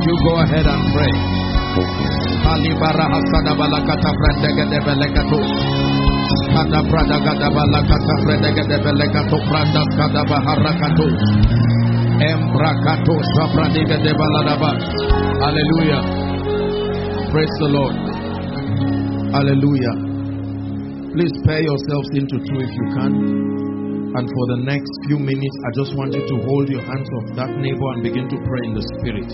You go ahead and pray. Alibara hasada balakata brandega de belekato. Kada brada balakata brandega de belekato branda kada baharakato. Embrakato sabradiga de baladaba. Hallelujah. Praise the Lord. Hallelujah. Please pair yourselves into two if you can. And for the next few minutes, I just want you to hold your hands off that neighbor and begin to pray in the spirit.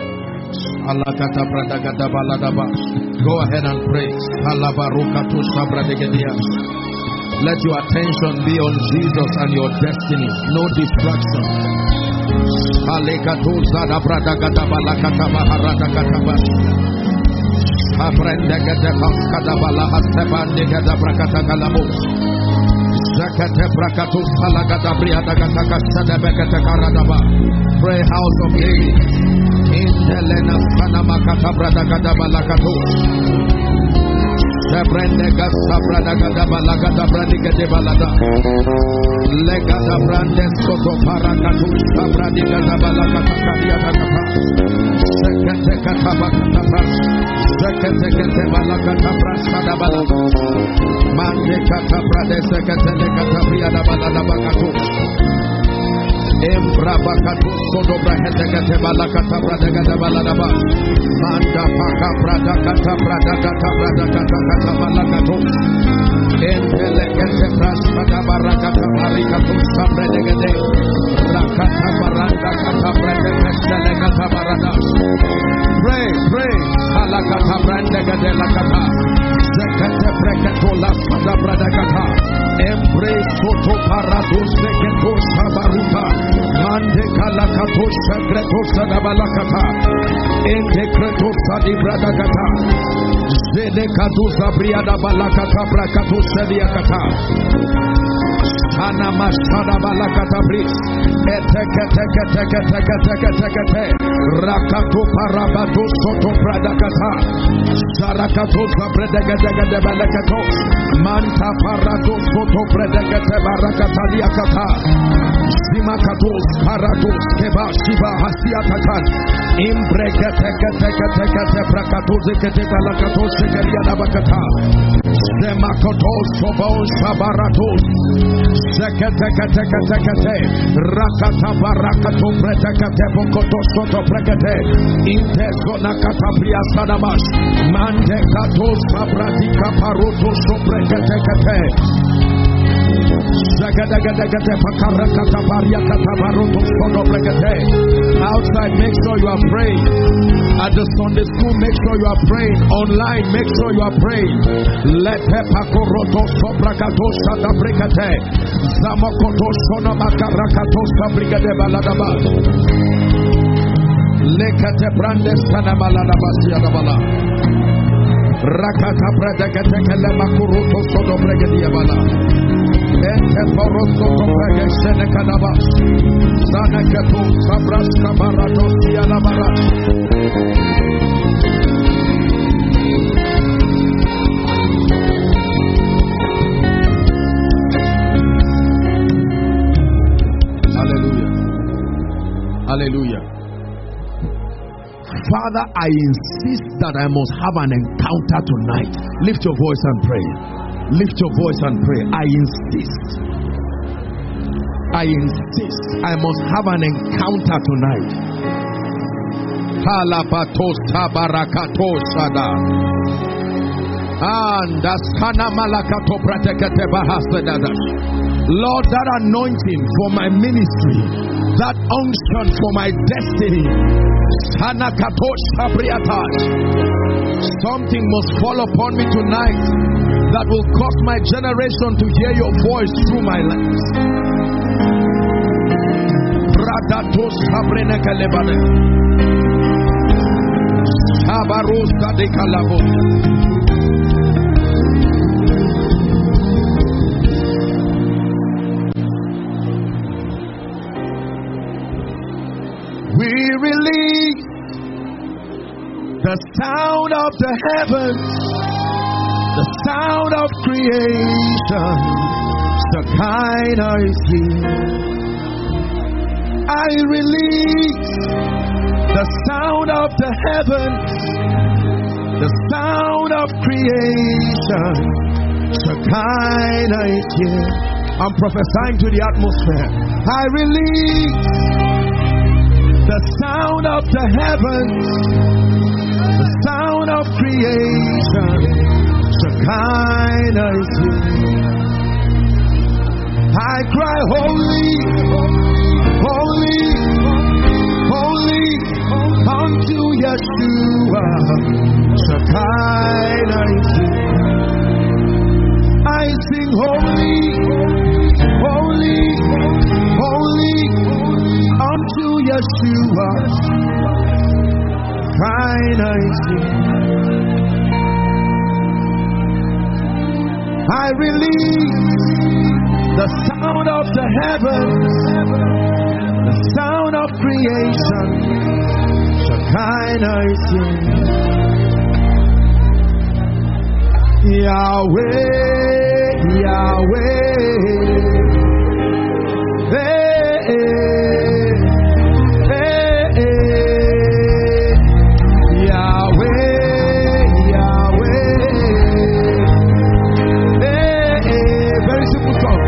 Go ahead and pray. Let your attention be on Jesus and your destiny. No distraction. Pray, house of David. Intelena Sanamakata Bradagada Balakato. Sebrendega Sabradagada Balagada Bradiga de Balada. Legada Brandes Soto Parakatu Sabradiga Balakata Kadiakata. Sekete Bakata. Sekete Balakata Brasada Balada. Mande Kata Brades Sekete Kata Balada Bakatu. Embrabakatu Sodobra Hedegate Balakata Bradagada Baladaba. Manda Paka Bradakata Bradakata Bradakata Balakato. Entelegate Brasada Barakata Barikato Sabredegade. Rakata Baranda Kata Bradakata Barada. Pray. Halakata Brandegade Lakata. Sekete Brekato Lasada Bradakata. Embrace Soto Parado Seketo Sabaruta. Mande Kalakato Sekreto Sadabalakata. Entekreto Sadi Bradakata. Zedekatu Sabriada Balakata Brakato Sediakata. Ana Masada Balakata Bris. Eteke. Rakato Parabato Soto Bradakata. Sarakato Sabredegade Balakato. Manta Parado Soto Bradakate Barakata Liakata. Simakatos Parados Keba Shiva Hasiatakan. Imbrekete Brakatos Ekete Balakatos Ekeliana Bakata. Semakotos Sobos Sabaratos. Sekete Rakata Barakato Brekate Bokoto Soto Brekate. Intezona Katabria Sadamash. Mande Katos Sabradika Paruto Sobrekate. Outside, make sure you are praying. At the Sunday school, make sure you are praying. Online, make sure you are praying. Let Pakoroto Sobrakato Shada Brigade Zamakoto Sona Makarakato Sabrigade Baladaba Lekate Brandes Sanamalaba Siadabala Rakata Bradakatele Makuruto Sodo Bregadiabala. Ente Poroso Congregation Kanabas. Sanakato Sabras Kabarato Sialabara. Hallelujah. Hallelujah. Father, I insist that I must have an encounter tonight. Lift your voice and pray. Lift your voice and pray. I insist. I must have an encounter tonight. Kalapatosa barakatosada. And Askana Malakato Pratekate Bahasadada. Lord, that anointing for my ministry, that unction for my destiny. Something must fall upon me tonight that will cause my generation to hear your voice through my lips. Bradatos Sabrenekalebane Sabarosa de Calabo. We release the sound of the heavens, the sound of creation. Shekinah is here. I release The sound of the heavens, the sound of creation. Shekinah is here. I'm prophesying to the atmosphere. I release the sound of the heavens, the sound of creation. Shekinah is here. I cry, holy, holy, holy, unto Yeshua. Shekinah is here. I sing, holy, holy, holy, unto Yeshua. Shekinah is here. I release the sound of the heavens, the sound of creation. Shekinah is here. Yahweh, Yahweh, hey, hey, hey. Yahweh, Yahweh, hey, hey. Very simple song.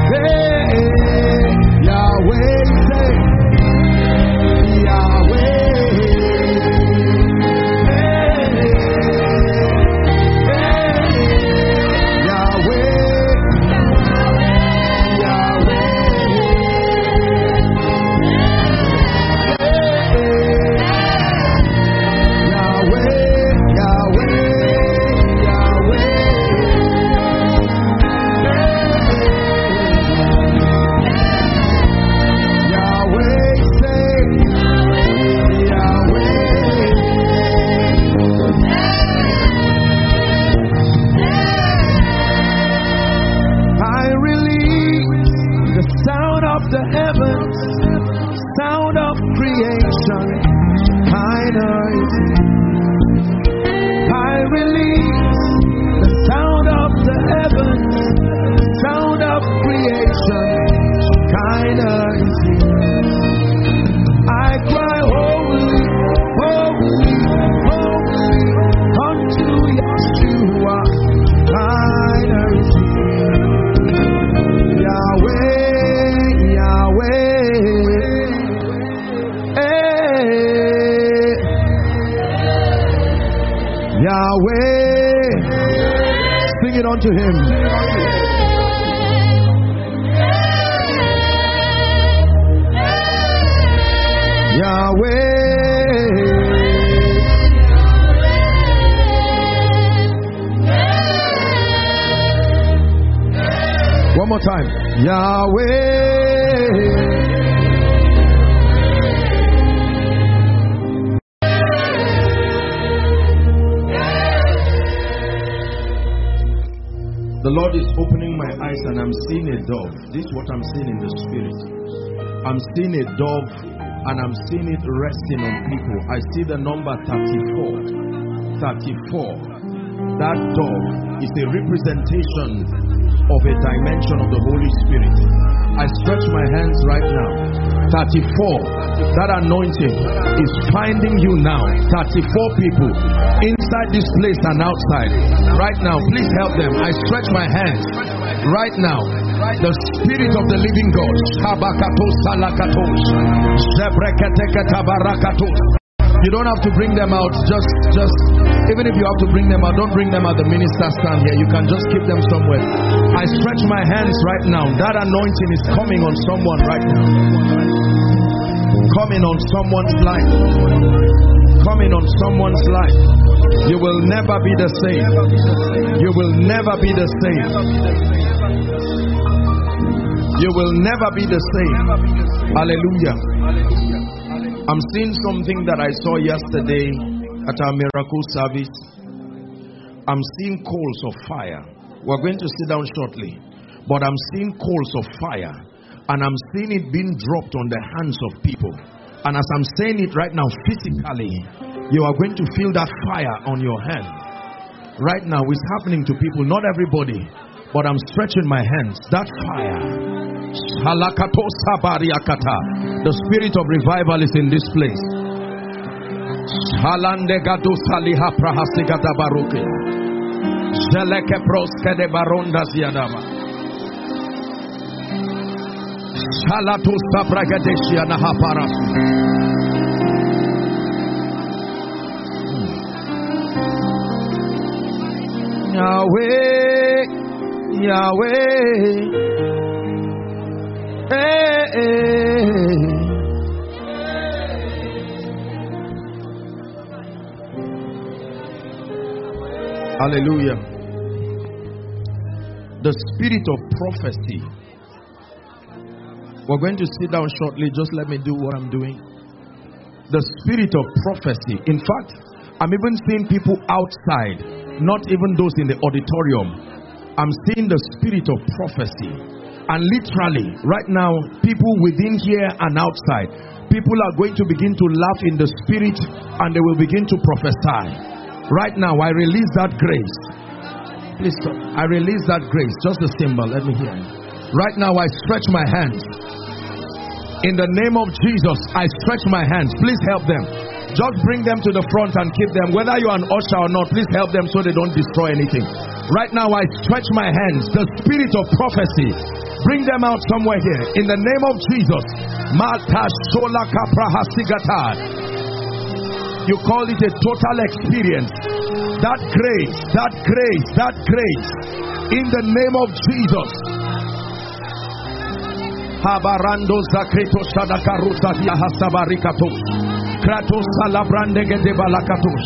To him. Yahweh. One more time. Yahweh. The Lord is opening my eyes and I'm seeing a dove. This is what I'm seeing in the spirit. I'm seeing a dove and I'm seeing it resting on people. I see the number 34. 34. That dove is a representation of a dimension of the Holy Spirit. I stretch my hands right now. 34. That anointing is finding you now. 34 people inside this place and outside. Right now, please help them. I stretch my hands right now. The Spirit of the living God. You don't have to bring them out. Just even if you have to bring them out, don't bring them at the minister stand here. You can just keep them somewhere. I stretch my hands right now. That anointing is coming on someone right now. Coming on someone's life. Coming on someone's life. You will never be the same. You will never be the same. You will never be the same. Hallelujah. I'm seeing something that I saw yesterday at our miracle service. I'm seeing coals of fire. We're going to sit down shortly. But I'm seeing coals of fire. And I'm seeing it being dropped on the hands of people. And as I'm saying it right now, physically, you are going to feel that fire on your hand. Right now, it's happening to people. Not everybody. But I'm stretching my hands. That fire. The spirit of revival is in this place. Halande gadu saliha prahasigata baruke. Zeleke proske de baronda ziadaba. Halatu sabragadeshia nahaparas. Yahweh, Yahweh, Hallelujah. The spirit of prophecy. We're going to sit down shortly. Just let me do what I'm doing. The spirit of prophecy. In fact, I'm even seeing people outside, not even those in the auditorium. I'm seeing the spirit of prophecy. And literally, right now, people within here and outside, people are going to begin to laugh in the spirit and they will begin to prophesy. Right now, I release that grace. Please stop. I release that grace. Just a symbol. Let me hear it. Right now, I stretch my hands. In the name of Jesus, I stretch my hands. Please help them. Just bring them to the front and keep them. Whether you're an usher or not, please help them so they don't destroy anything. Right now, I stretch my hands. The spirit of prophecy, bring them out somewhere here. In the name of Jesus. You call it a total experience. That grace, that grace, that grace. In the name of Jesus. Habarando zakreto sadakaruta via hasabarikatos. Kratos salabrandege de balakatos.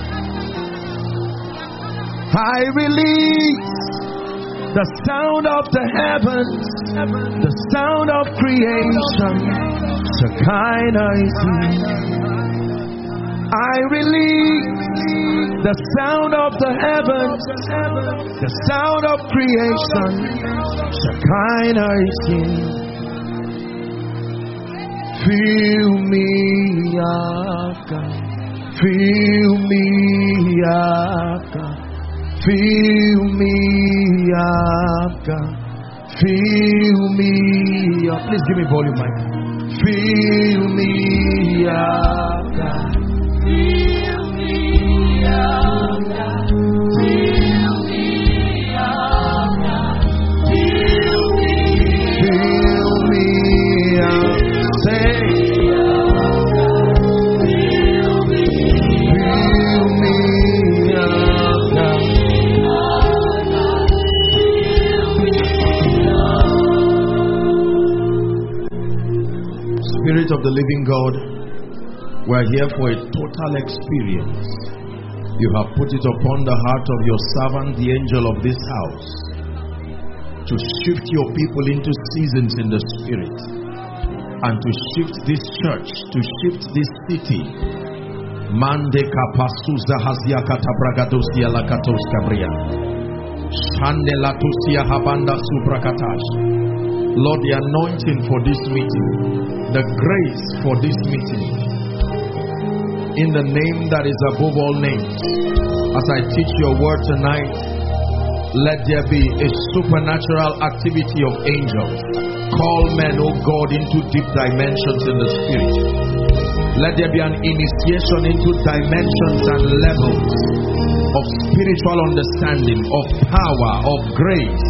I release the sound of the heavens, the sound of creation. Shekinah is here. I release the sound of the heavens, the sound of creation. Shekinah is here. Fill me up, God. Fill me up, God. Fill me up, God. Fill me up. Please give me volume, Mike. Fill me up, God. Fill me up, God. Fill me up, God. Fill me up. Say, fill me up, God. Spirit of the living God, we are here for a total experience. You have put it upon the heart of your servant, the angel of this house, to shift your people into seasons in the spirit, and to shift this church, to shift this city. Mande kapasuza hazia katabragadosia lakatos kabria. Shande latusia habanda suprakatash. Lord, the anointing for this meeting, the grace for this meeting, in the name that is above all names. As I teach your word tonight, let there be a supernatural activity of angels. Call men, oh God, into deep dimensions in the spirit. Let there be an initiation into dimensions and levels of spiritual understanding, of power, of grace.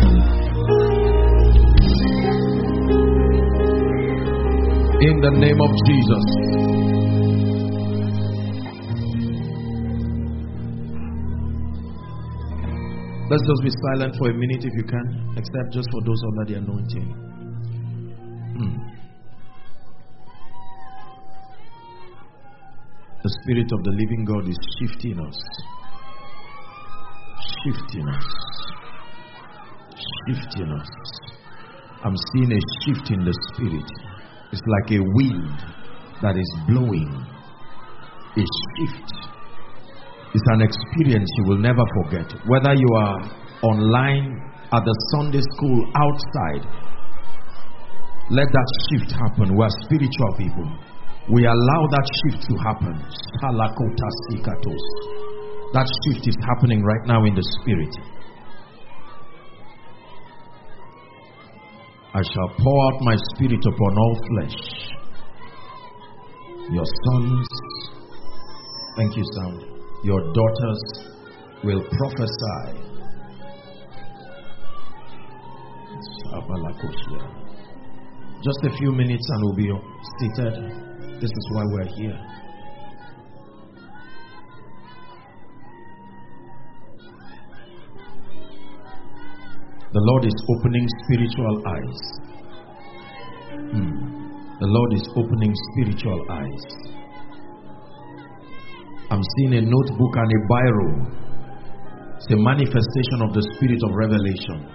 In the name of Jesus. Let's just be silent for a minute if you can, except just for those under the anointing. The Spirit of the living God is shifting us. Shifting us. Shifting us. I'm seeing a shift in the Spirit. It's like a wind that is blowing. A shift. It's an experience you will never forget. Whether you are online, at the Sunday school, outside, let that shift happen. We are spiritual people. We allow that shift to happen. That shift is happening right now in the spirit. I shall pour out my spirit upon all flesh. Your sons Thank you, sound. Your daughters will prophesy. Just a few minutes and we'll be seated. This is why we're here. The Lord is opening spiritual eyes. The Lord is opening spiritual eyes. I'm seeing a notebook and a biro. It's a manifestation of the spirit of revelation.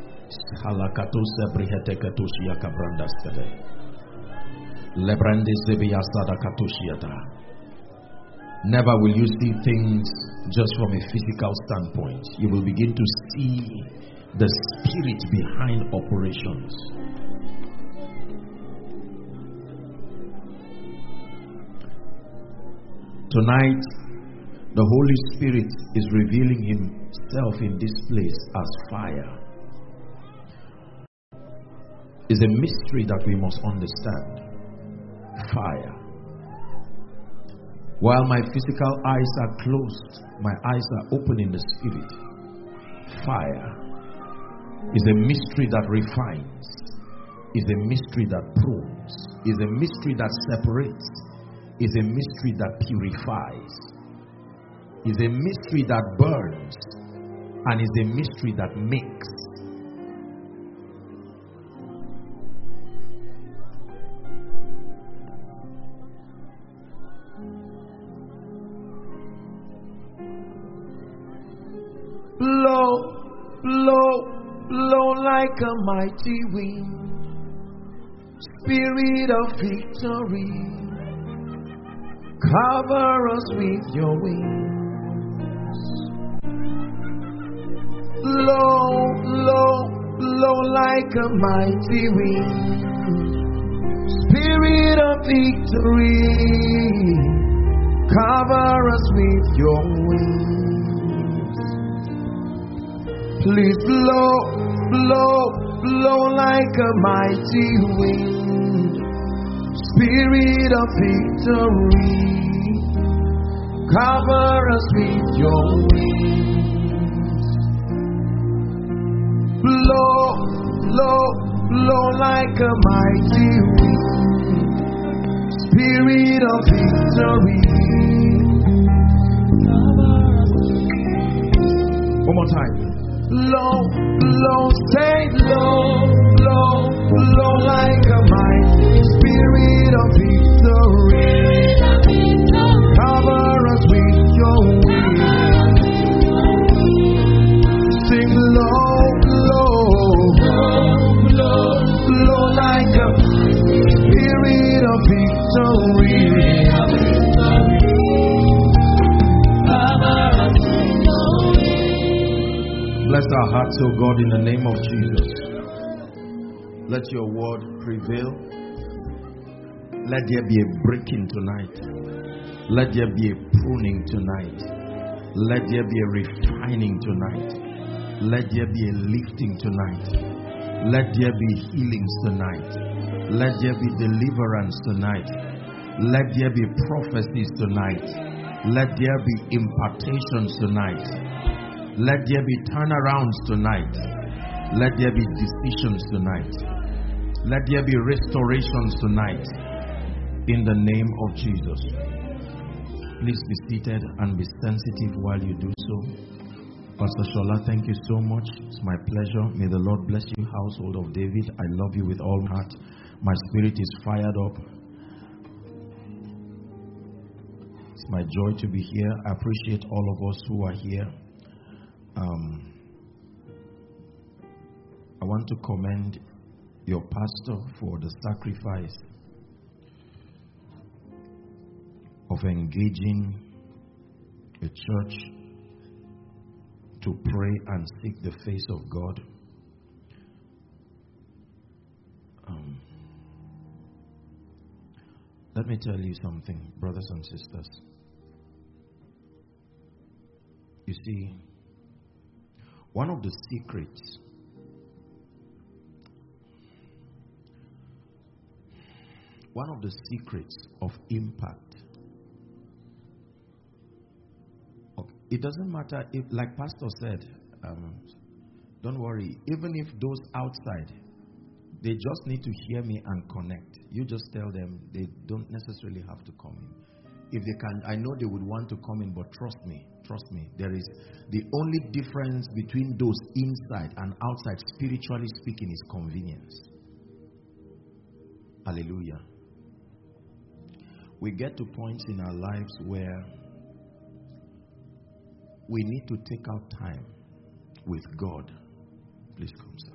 Never will you see things just from a physical standpoint. You will begin to see the spirit behind operations. Tonight, the Holy Spirit is revealing himself in this place as fire. It's a mystery that we must understand. Fire. While my physical eyes are closed, my eyes are open in the spirit. Fire is a mystery that refines, is a mystery that prunes, is a mystery that separates, is a mystery that purifies, is a mystery that burns, and is a mystery that makes. Blow, blow, blow like a mighty wind, Spirit of victory, cover us with your wings. Blow, blow, blow like a mighty wind, Spirit of victory, cover us with your wings. Please blow, blow, blow like a mighty wind, Spirit of victory, cover us with your wings. Blow, blow, blow like a mighty wind, Spirit of victory, cover us. One more time. Blow, blow, say blow, blow, blow like a mighty Spirit of victory, cover us with your wings. Sing blow, blow, blow, blow like a Spirit of victory. Bless our hearts, O God, in the name of Jesus. Let your word prevail. Let there be a breaking tonight. Let there be a pruning tonight. Let there be a refining tonight. Let there be a lifting tonight. Let there be healings tonight. Let there be deliverance tonight. Let there be prophecies tonight. Let there be impartations tonight. Let there be turnarounds tonight. Let there be decisions tonight. Let there be restorations tonight. In the name of Jesus. Please be seated and be sensitive while you do so. Pastor Shola, thank you so much. It's my pleasure. May the Lord bless you, household of David. I love you with all my heart. My spirit is fired up. It's my joy to be here. I appreciate all of us who are here. I want to commend your pastor for the sacrifice of engaging a church to pray and seek the face of God. Let me tell you something, brothers and sisters. You see, one of the secrets of impact it doesn't matter if, like Pastor said, don't worry. Even if those outside, they just need to hear me and connect. You just tell them they don't necessarily have to come in. If they can, I know they would want to come in, but trust me, there is the only difference between those inside and outside, spiritually speaking, is convenience. Hallelujah. We get to points in our lives where we need to take out time with God. Please come, sir.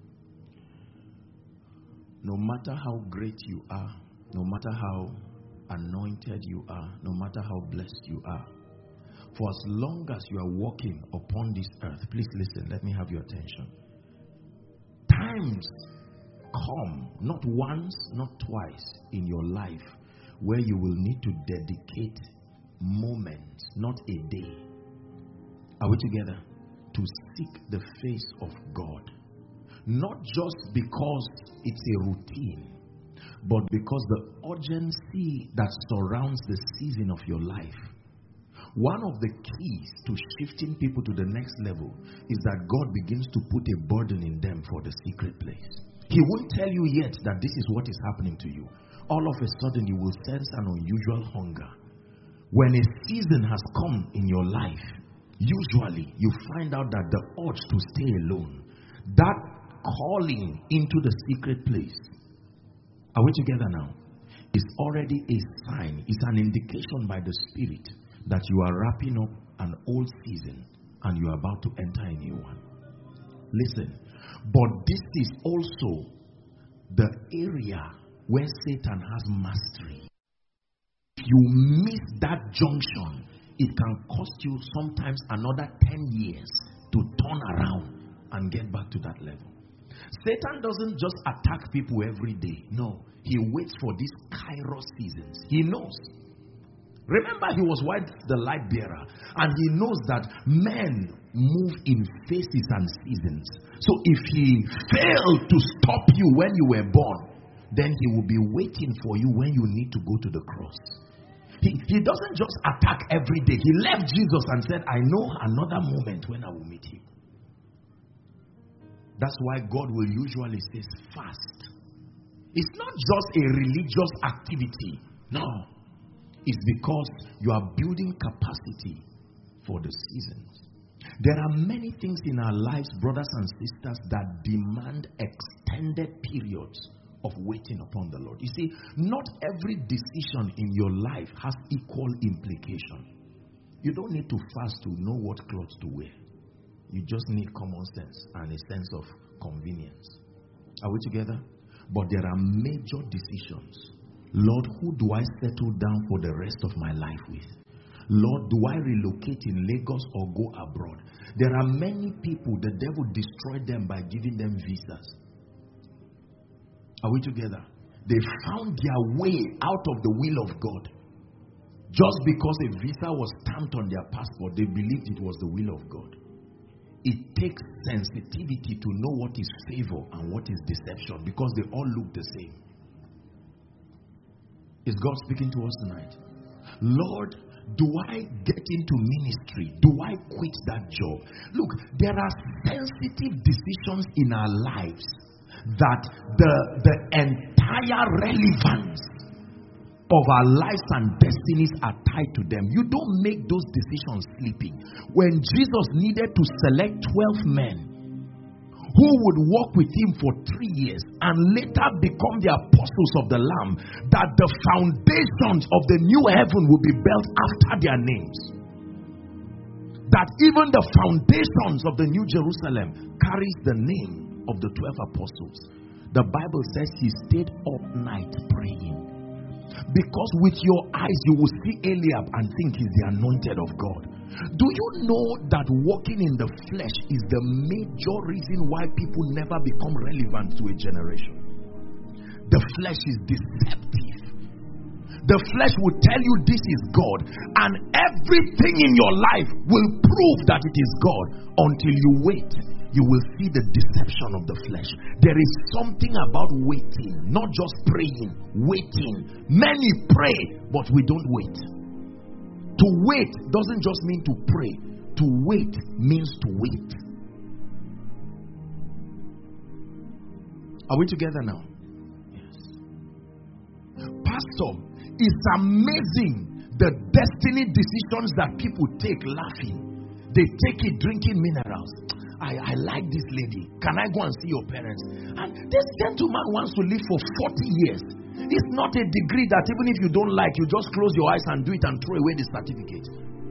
No matter how great you are, no matter how anointed you are, no matter how blessed you are, for as long as you are walking upon this earth, please listen, let me have your attention. Times come, not once, not twice in your life, where you will need to dedicate moments, not a day. Are we together? To seek the face of God. Not just because it's a routine, but because the urgency that surrounds the season of your life. One of the keys to shifting people to the next level is that God begins to put a burden in them for the secret place. He won't tell you yet that this is what is happening to you. All of a sudden you will sense an unusual hunger. When a season has come in your life, usually you find out that the urge to stay alone, that calling into the secret place, are we together now, is already a sign, it's an indication by the Spirit that you are wrapping up an old season and you are about to enter a new one. Listen, but this is also the area where Satan has mastery. If you miss that junction, it can cost you sometimes another 10 years to turn around and get back to that level. Satan doesn't just attack people every day. No, he waits for these kairos seasons. He knows. Remember, he was once the light bearer, and he knows that men move in phases and seasons. So if he failed to stop you when you were born, then he will be waiting for you when you need to go to the cross. He doesn't just attack every day. He left Jesus and said, I know another moment when I will meet him. That's why God will usually say fast. It's not just a religious activity. No. It's because you are building capacity for the seasons. There are many things in our lives, brothers and sisters, that demand extended periods of waiting upon the Lord. You see, not every decision in your life has equal implication. You don't need to fast to know what clothes to wear. You just need common sense and a sense of convenience. Are we together? But there are major decisions. Lord, who do I settle down for the rest of my life with? Lord, do I relocate in Lagos or go abroad? There are many people, the devil destroyed them by giving them visas. Are we together? They found their way out of the will of God. Just because a visa was stamped on their passport, they believed it was the will of God. It takes sensitivity to know what is favor and what is deception, because they all look the same. Is God speaking to us tonight? Lord, do I get into ministry? Do I quit that job? Look, there are sensitive decisions in our lives that the entire relevance of our lives and destinies are tied to them. You don't make those decisions sleeping. When Jesus needed to select 12 men who would walk with him for 3 years and later become the apostles of the Lamb, that the foundations of the new heaven will be built after their names, that even the foundations of the new Jerusalem carries the name of the 12 apostles. The Bible says he stayed all night praying. Because with your eyes you will see Eliab and think he's the anointed of God. Do you know that walking in the flesh is the major reason why people never become relevant to a generation? The flesh is deceptive. The flesh will tell you this is God, and everything in your life will prove that it is God. Until you wait, you will see the deception of the flesh. There is something about waiting, not just praying, waiting. Many pray, but we don't wait. To wait doesn't just mean to pray. To wait means to wait. Are we together now? Yes. Pastor, it's amazing the destiny decisions that people take laughing. They take it drinking minerals. I like this lady. Can I go and see your parents? And this gentleman wants to live for 40 years. It's not a degree that even if you don't like, you just close your eyes and do it and throw away the certificate.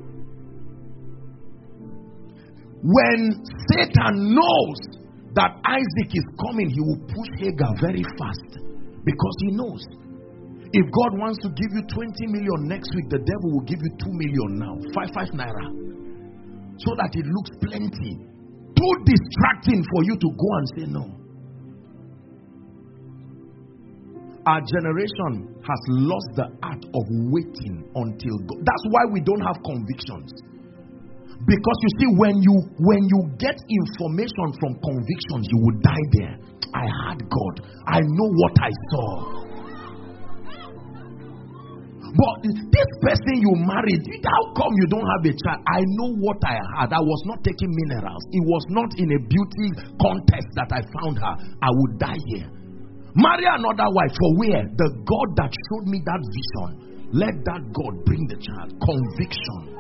When Satan knows that Isaac is coming, he will push Hagar very fast. Because he knows. If God wants to give you 20 million next week, the devil will give you 2 million now. 5 naira. So that it looks plenty. Too distracting for you to go and say no. Our generation has lost the art of waiting until God. That's why we don't have convictions. Because you see, when you get information from convictions, you will die there. I had God. I know what I saw. But this person you married, how come you don't have a child? I know what I had. I was not taking minerals. It was not in a beauty contest that I found her. I would die here. Marry another wife. For where? The God that showed me that vision. Let that God bring the child. Conviction.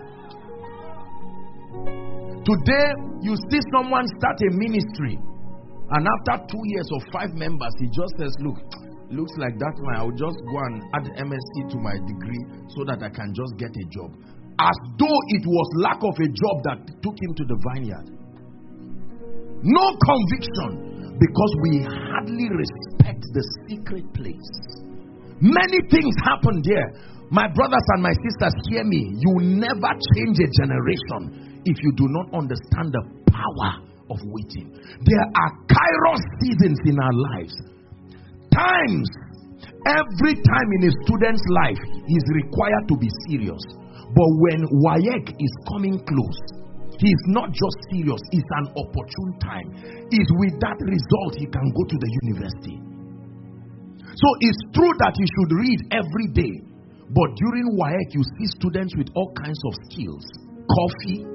Today, you see someone start a ministry, and after 2 years or 5 members, he just says, look, looks like that one, I will just go and add MSc to my degree so that I can just get a job. As though it was lack of a job that took him to the vineyard. No conviction, because we hardly respect the secret place. Many things happen there. My brothers and my sisters, hear me. You never change a generation if you do not understand the power of waiting. There are kairos seasons in our lives. Times, every time in a student's life, he is required to be serious. But when WAEC is coming close, he is not just serious, it's an opportune time. It's with that result he can go to the university. So it's true that you should read every day. But during WAEC, you see students with all kinds of skills. Coffee,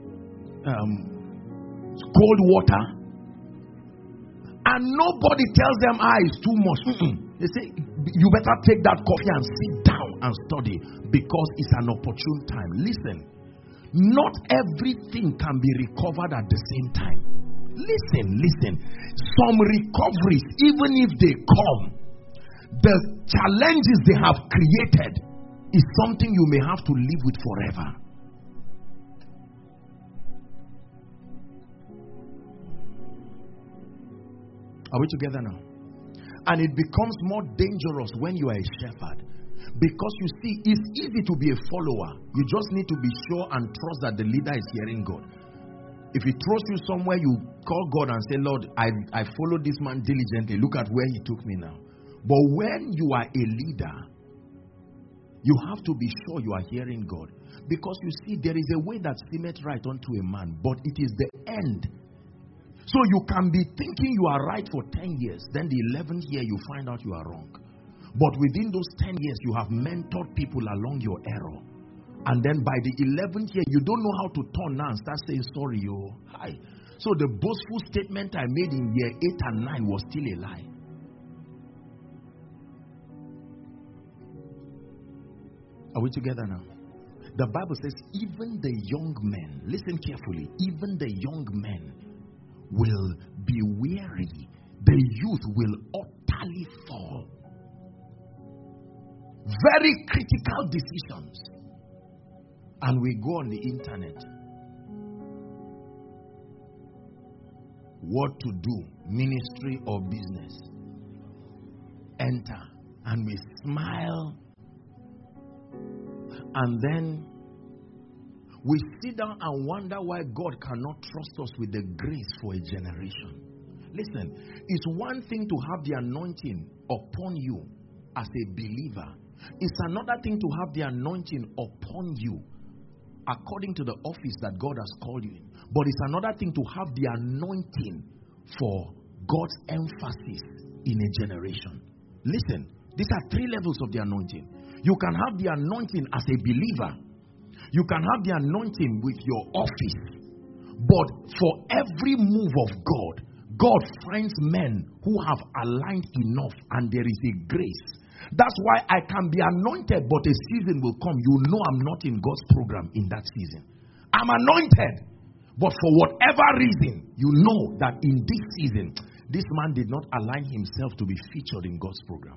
cold water. And nobody tells them, it's too much. They say, you better take that coffee and sit down and study, because it's an opportune time. Listen, not everything can be recovered at the same time. Listen. Some recoveries, even if they come, the challenges they have created is something you may have to live with forever. Are we together now? And it becomes more dangerous when you are a shepherd. Because you see, it's easy to be a follower. You just need to be sure and trust that the leader is hearing God. If he throws you somewhere, you call God and say, Lord, I followed this man diligently. Look at where he took me now. But when you are a leader, you have to be sure you are hearing God. Because you see, there is a way that seemeth right unto a man, but it is the end. So you can be thinking you are right for 10 years. Then the 11th year you find out you are wrong. But within those 10 years you have mentored people along your error. And then by the 11th year you don't know how to turn now and start saying sorry. Hi. So the boastful statement I made in year 8 and 9 was still a lie. Are we together now? The Bible says even the young men, listen carefully, even the young men will be weary. The youth will utterly fall. Very critical decisions. And we go on the internet. What to do, ministry or business. Enter. And we smile. And then we sit down and wonder why God cannot trust us with the grace for a generation. Listen, it's one thing to have the anointing upon you as a believer. It's another thing to have the anointing upon you according to the office that God has called you in. But it's another thing to have the anointing for God's emphasis in a generation. Listen, these are 3 levels of the anointing. You can have the anointing as a believer. You can have the anointing with your office. But for every move of God, God finds men who have aligned enough, and there is a grace. That's why I can be anointed, but a season will come. You know I'm not in God's program in that season. I'm anointed, but for whatever reason, you know that in this season, this man did not align himself to be featured in God's program.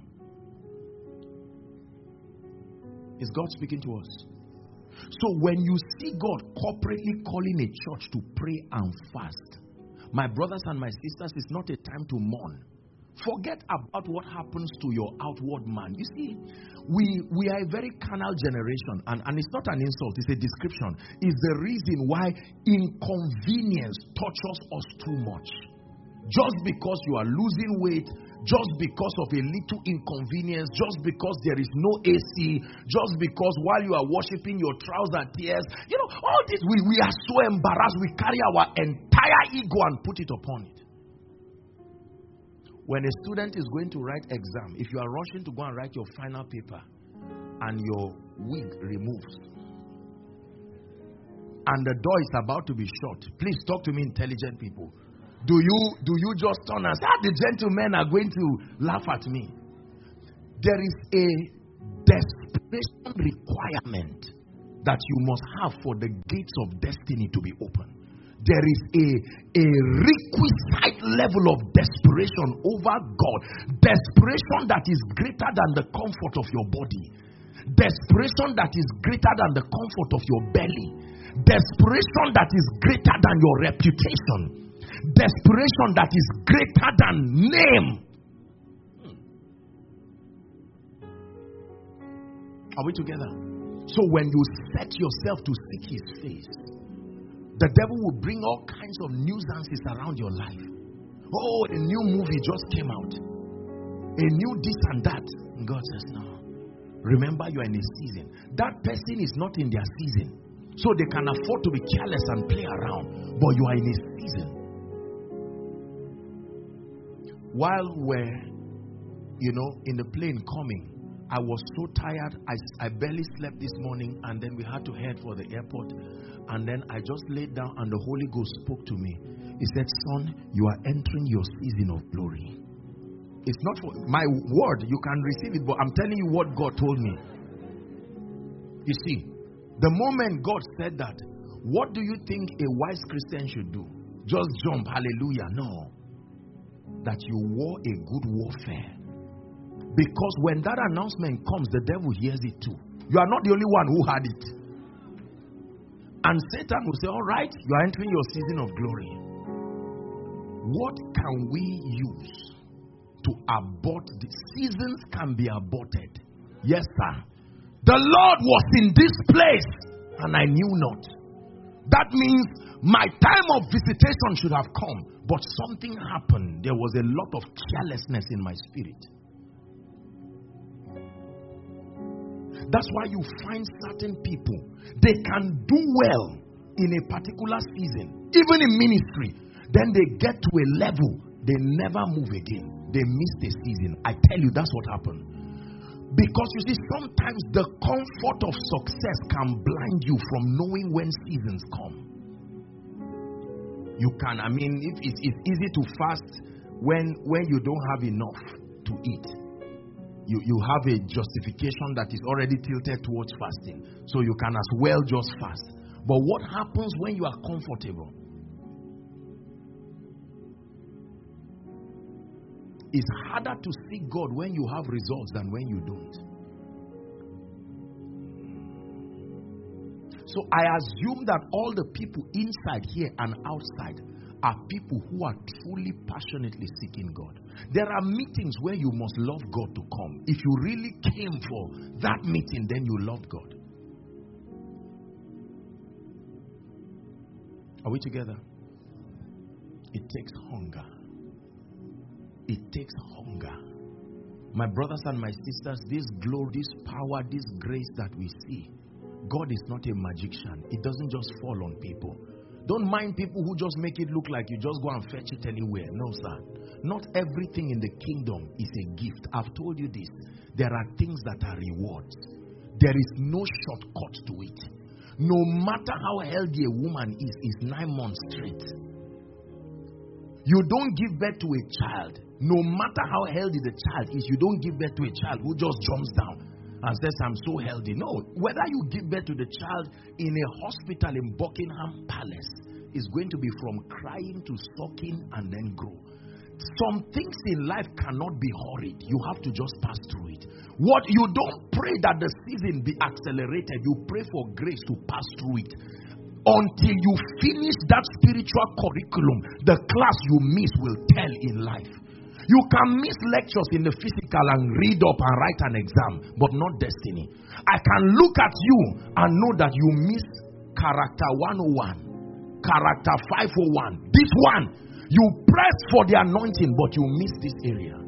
Is God speaking to us? So when you see God corporately calling a church to pray and fast, my brothers and my sisters, it's not a time to mourn. Forget about what happens to your outward man. You see, we are a very carnal generation, and it's not an insult, it's a description. It's the reason why inconvenience tortures us too much. Just because you are losing weight, just because of a little inconvenience, just because there is no AC, just because while you are worshiping your trousers tears, you know, all this, we are so embarrassed. We carry our entire ego and put it upon it. When a student is going to write exam, if you are rushing to go and write your final paper and your wig removes and the door is about to be shut, please talk to me, intelligent people. Do you just turn and say, the gentlemen are going to laugh at me? There is a desperation requirement that you must have for the gates of destiny to be open. There is a requisite level of desperation over God. Desperation that is greater than the comfort of your body. Desperation that is greater than the comfort of your belly. Desperation that is greater than your reputation. Desperation that is greater than name. Are we together? So when you set yourself to seek his face, the devil will bring all kinds of nuisances around your life. Oh, a new movie just came out. A new this and that. And God says, no. Remember, you are in a season. That person is not in their season. So they can afford to be careless and play around. But you are in a season. While we're, in the plane coming, I was so tired. I barely slept this morning, and then we had to head for the airport. And then I just laid down, and the Holy Ghost spoke to me. He said, son, you are entering your season of glory. It's not for my word. You can receive it, but I'm telling you what God told me. You see, the moment God said that, what do you think a wise Christian should do? Just jump, hallelujah. No. That you war a good warfare. Because when that announcement comes, the devil hears it too. You are not the only one who had it. And Satan will say, all right, you are entering your season of glory. What can we use to abort the seasons? Can be aborted. Yes, sir. The Lord was in this place and I knew not. That means my time of visitation should have come, but something happened. There was a lot of carelessness in my spirit. That's why you find certain people, they can do well in a particular season, even in ministry. Then they get to a level, they never move again. They missed a season. I tell you, that's what happened. Because you see, sometimes the comfort of success can blind you from knowing when seasons come. You can, if it's easy to fast when you don't have enough to eat. You have a justification that is already tilted towards fasting. So you can as well just fast. But what happens when you are comfortable? It's harder to seek God when you have results than when you don't. So I assume that all the people inside here and outside are people who are truly passionately seeking God. There are meetings where you must love God to come. If you really came for that meeting, then you loved God. Are we together? It takes hunger. It takes hunger. My brothers and my sisters, this glory, this power, this grace that we see, God is not a magician. It doesn't just fall on people. Don't mind people who just make it look like you just go and fetch it anywhere. No, sir. Not everything in the kingdom is a gift. I've told you this. There are things that are rewards. There is no shortcut to it. no matter how healthy a woman is 9 months straight. You don't give birth to a child, no matter how healthy the child is, you don't give birth to a child who just jumps down and says, I'm so healthy. No, whether you give birth to the child in a hospital in Buckingham Palace is going to be from crying to sucking and then grow. Some things in life cannot be hurried. You have to just pass through it. What you don't pray that the season be accelerated, you pray for grace to pass through it. Until you finish that spiritual curriculum, the class you miss will tell in life. You can miss lectures in the physical and read up and write an exam, but not destiny. I can look at you and know that you miss character 101, character 501. This one, you press for the anointing, but you miss this area.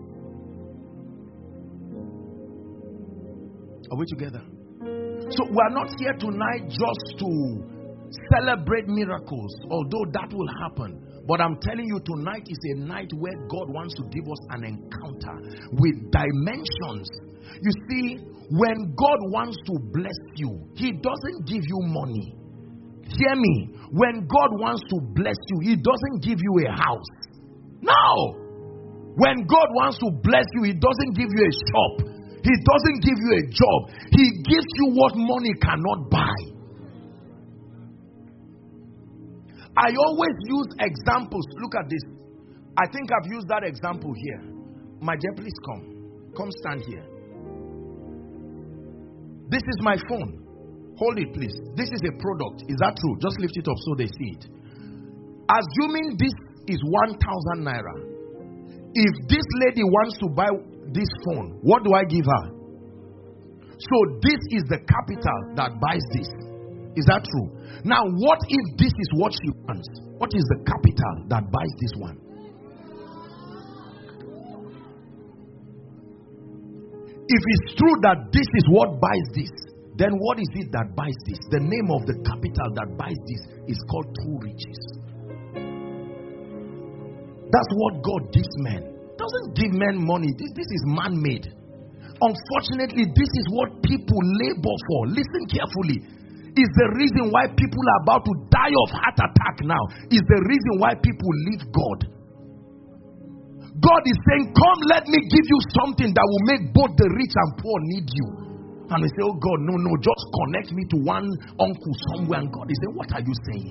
Are we together? So we are not here tonight just to celebrate miracles, although that will happen. But I'm telling you, tonight is a night where God wants to give us an encounter with dimensions. You see, when God wants to bless you, He doesn't give you money. Hear me. When God wants to bless you, He doesn't give you a house. No. When God wants to bless you, He doesn't give you a shop. He doesn't give you a job. He gives you what money cannot buy. I always use examples. Look at this. I think I've used that example here. My dear, please come. Come stand here. This is my phone. Hold it, please. This is a product. Is that true? Just lift it up so they see it. Assuming this is 1,000 naira. If this lady wants to buy this phone, what do I give her? So this is the capital that buys this. Is that true? Now, what if this is what she wants? What is the capital that buys this one? If it's true that this is what buys this, then what is it that buys this? The name of the capital that buys this is called true riches. That's what God gives men. Doesn't give men money. This is man-made. Unfortunately, this is what people labor for. Listen carefully. Is the reason why people are about to die of heart attack now. Is the reason why people leave God. God is saying, come, let me give you something that will make both the rich and poor need you. And we say, oh God, no, just connect me to one uncle somewhere. And God is saying, what are you saying?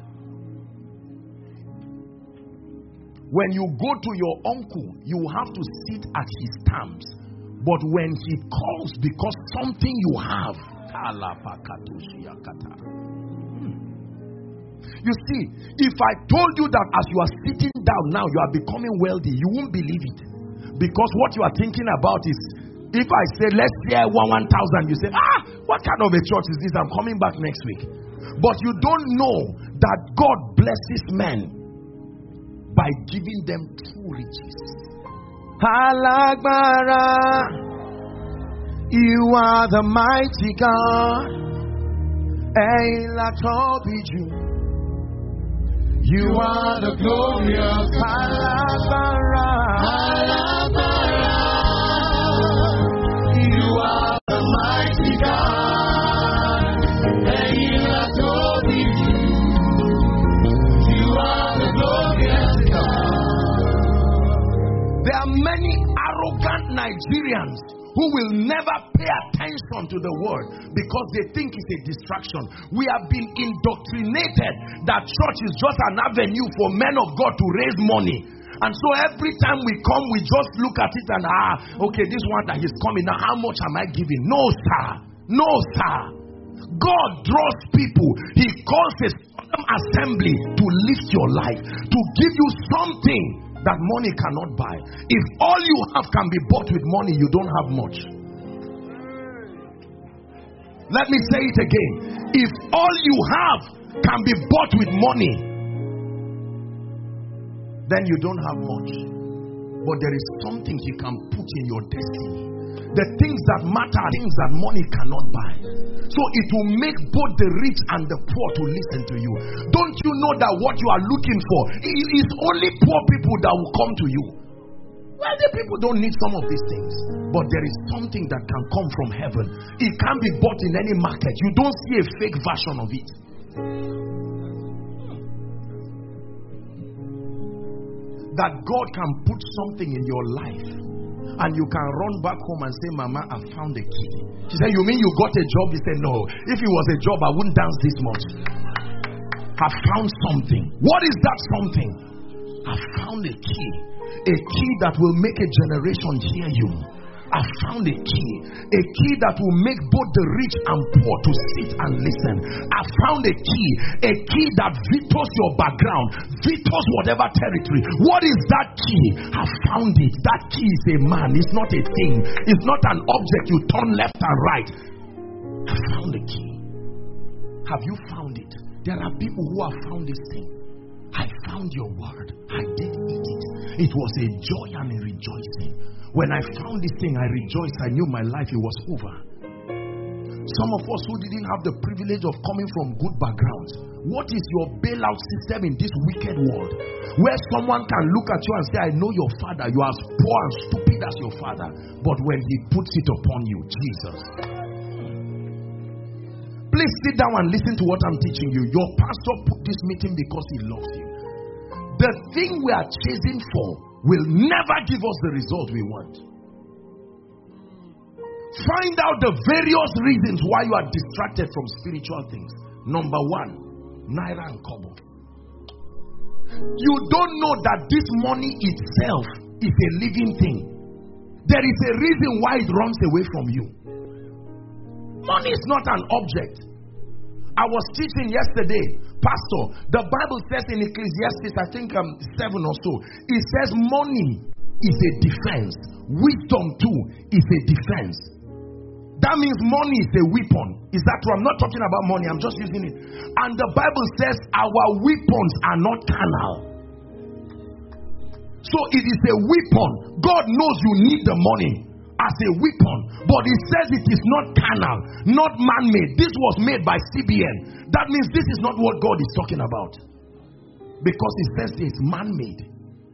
When you go to your uncle, you have to sit at his terms. But when he calls because something you have, you see, if I told you that as you are sitting down now, you are becoming wealthy, you won't believe it. Because what you are thinking about is, if I say, let's say 1,000, you say, what kind of a church is this? I'm coming back next week. But you don't know that God blesses men by giving them true riches. Halagbara, you are the mighty God. You are the glorious Halagbara. You are the mighty God. You are the glorious God. There are many arrogant Nigerians who will never pay attention to the word because they think it's a distraction. We have been indoctrinated that church is just an avenue for men of God to raise money. And so every time we come, we just look at it and, okay, this one that is coming, now how much am I giving? No, sir. No, sir. God draws people. He calls a solemn assembly to lift your life, to give you something that money cannot buy. If all you have can be bought with money, you don't have much. Let me say it again. If all you have can be bought with money, then you don't have much. But there is something He can put in your destiny. The things that matter are things that money cannot buy. So it will make both the rich and the poor to listen to you. Don't you know that what you are looking for is only poor people that will come to you? Wealthy people don't need some of these things. But there is something that can come from heaven. It can't be bought in any market. You don't see a fake version of it. That God can put something in your life and you can run back home and say, Mama, I found a key. She said, you mean you got a job? He said, no. If it was a job, I wouldn't dance this much. I found something. What is that something? I found a key. A key that will make a generation hear you. I found a key that will make both the rich and poor to sit and listen. I found a key that vetoes your background, vetoes whatever territory. What is that key? I found it. That key is a man, it's not a thing, it's not an object you turn left and right. I found a key. Have you found it? There are people who have found this thing. I found your word. I did eat it. It was a joy and a rejoicing. When I found this thing, I rejoiced. I knew my life, it was over. Some of us who didn't have the privilege of coming from good backgrounds, what is your bailout system in this wicked world? Where someone can look at you and say, I know your father. You are as poor and stupid as your father. But when he puts it upon you, Jesus. Please sit down and listen to what I'm teaching you. Your pastor put this meeting because he loves you. The thing we are chasing for will never give us the result we want. Find out the various reasons why you are distracted from spiritual things. Number one, naira and kobo. You don't know that this money itself is a living thing. There is a reason why it runs away from you. Money is not an object. I was teaching yesterday, Pastor, the Bible says in Ecclesiastes, I think 7 or so, it says money is a defense. Wisdom too is a defense. That means money is a weapon. Is that true? I'm not talking about money, I'm just using it. And the Bible says our weapons are not carnal. So it is a weapon. God knows you need the money as a weapon, but he says it is not carnal, not man-made. This was made by CBN. That means this is not what God is talking about, because he says it's man-made.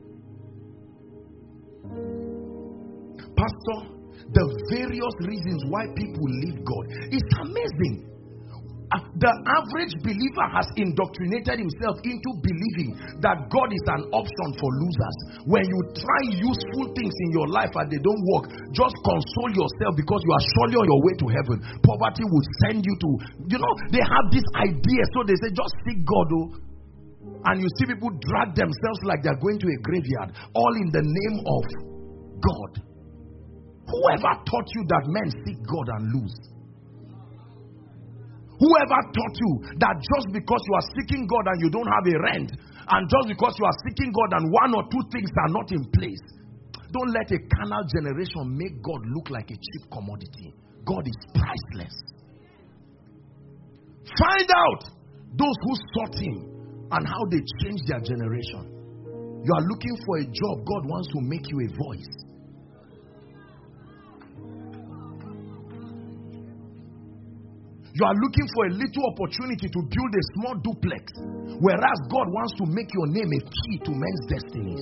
Pastor, the various reasons why people leave God, it's amazing. The average believer has indoctrinated himself into believing that God is an option for losers. When you try useful things in your life and they don't work, just console yourself because you are surely on your way to heaven. Poverty will send you to, they have this idea, so they say just seek God. And you see people drag themselves like they're going to a graveyard, all in the name of God. Whoever taught you that men seek God and lose? Whoever taught you that just because you are seeking God and you don't have a rent, and just because you are seeking God and one or two things are not in place, don't let a carnal generation make God look like a cheap commodity. God is priceless. Find out those who sought him and how they changed their generation. You are looking for a job, God wants to make you a voice. You are looking for a little opportunity to build a small duplex, whereas God wants to make your name a key to men's destinies.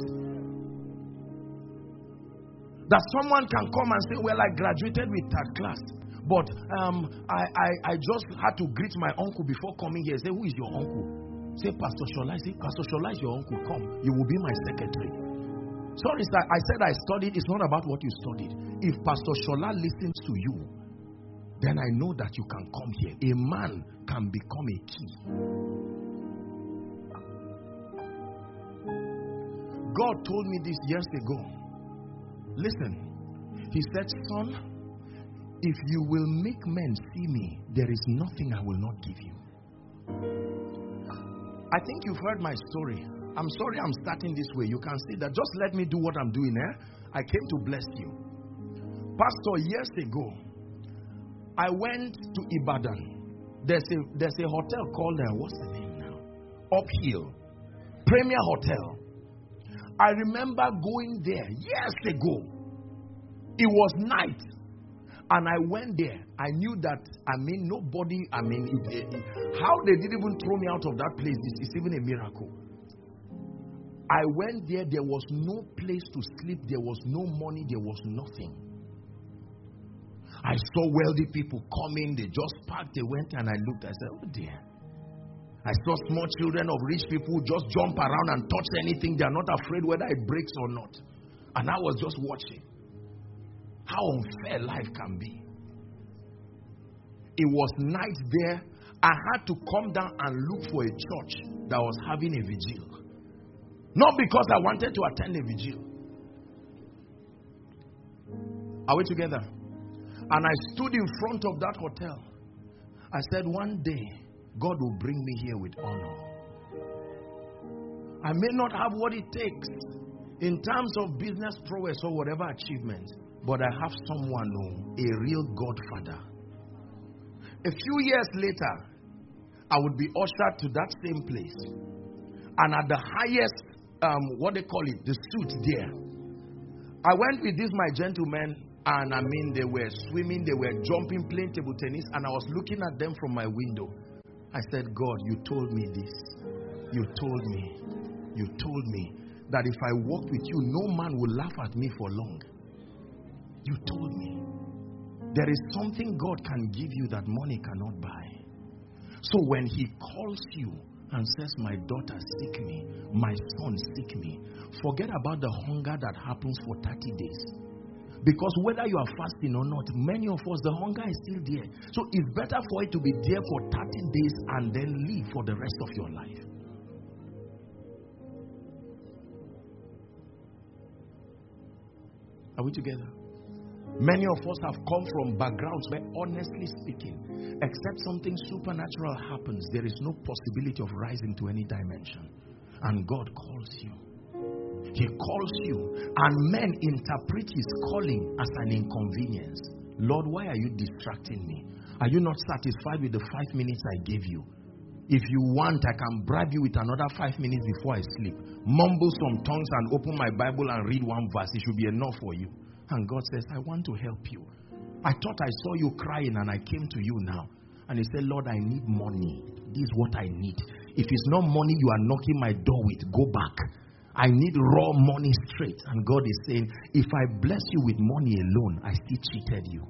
That someone can come and say, well, I graduated with third class, but I just had to greet my uncle before coming here. Say, who is your uncle? Say, Pastor Shola. Say, Pastor Shola is your uncle. Come, you will be my secretary. Sorry, sir, I said I studied. It's not about what you studied. If Pastor Shola listens to you, then I know that you can come here. A man can become a key. God told me this years ago. Listen, he said, son, if you will make men see me, there is nothing I will not give you. I think you've heard my story. I'm sorry I'm starting this way. You can see that. Just let me do what I'm doing here. I came to bless you. Pastor, years ago, I went to Ibadan. There's a hotel called, what's the name now? Uphill. Premier Hotel. I remember going there years ago. It was night. And I went there. I knew that, nobody, how they didn't even throw me out of that place is even a miracle. I went there. There was no place to sleep. There was no money. There was nothing. I saw wealthy people coming. They just parked. They went and I looked. I said, oh dear. I saw small children of rich people who just jump around and touch anything. They are not afraid whether it breaks or not. And I was just watching. How unfair life can be. It was night there. I had to come down and look for a church that was having a vigil. Not because I wanted to attend a vigil. Are we together? And I stood in front of that hotel. I said, one day, God will bring me here with honor. I may not have what it takes in terms of business prowess or whatever achievement, but I have someone, a real Godfather. A few years later, I would be ushered to that same place. And at the highest, the suit there. I went with these my gentlemen, and I mean, they were swimming, they were jumping, playing table tennis, and I was looking at them from my window. I said, God, you told me this. You told me that if I walked with you, no man will laugh at me for long. You told me. There is something God can give you that money cannot buy. So when he calls you and says, my daughter, seek me, my son, seek me, forget about the hunger that happens for 30 days. Because whether you are fasting or not, many of us, the hunger is still there. So it's better for it to be there for 30 days and then live for the rest of your life. Are we together? Many of us have come from backgrounds where, honestly speaking, except something supernatural happens, there is no possibility of rising to any dimension. And God calls you. He calls you, and men interpret his calling as an inconvenience. Lord, why are you distracting me? Are you not satisfied with the 5 minutes I gave you? If you want, I can bribe you with another 5 minutes before I sleep. Mumble some tongues and open my Bible and read one verse. It should be enough for you. And God says, I want to help you. I thought I saw you crying and I came to you now. And he said, Lord, I need money. This is what I need. If it's not money you are knocking my door with, go back. I need raw money straight. And God is saying, if I bless you with money alone, I still cheated you.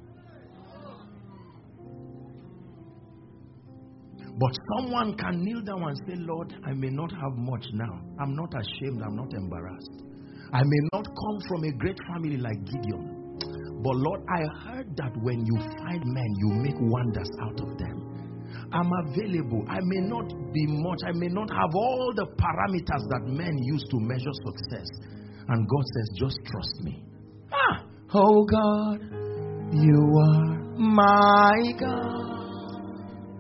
But someone can kneel down and say, Lord, I may not have much now. I'm not ashamed. I'm not embarrassed. I may not come from a great family like Gideon. But Lord, I heard that when you find men, you make wonders out of them. I'm available. I may not be much. I may not have all the parameters that men use to measure success. And God says, just trust me. Oh God, you are my God.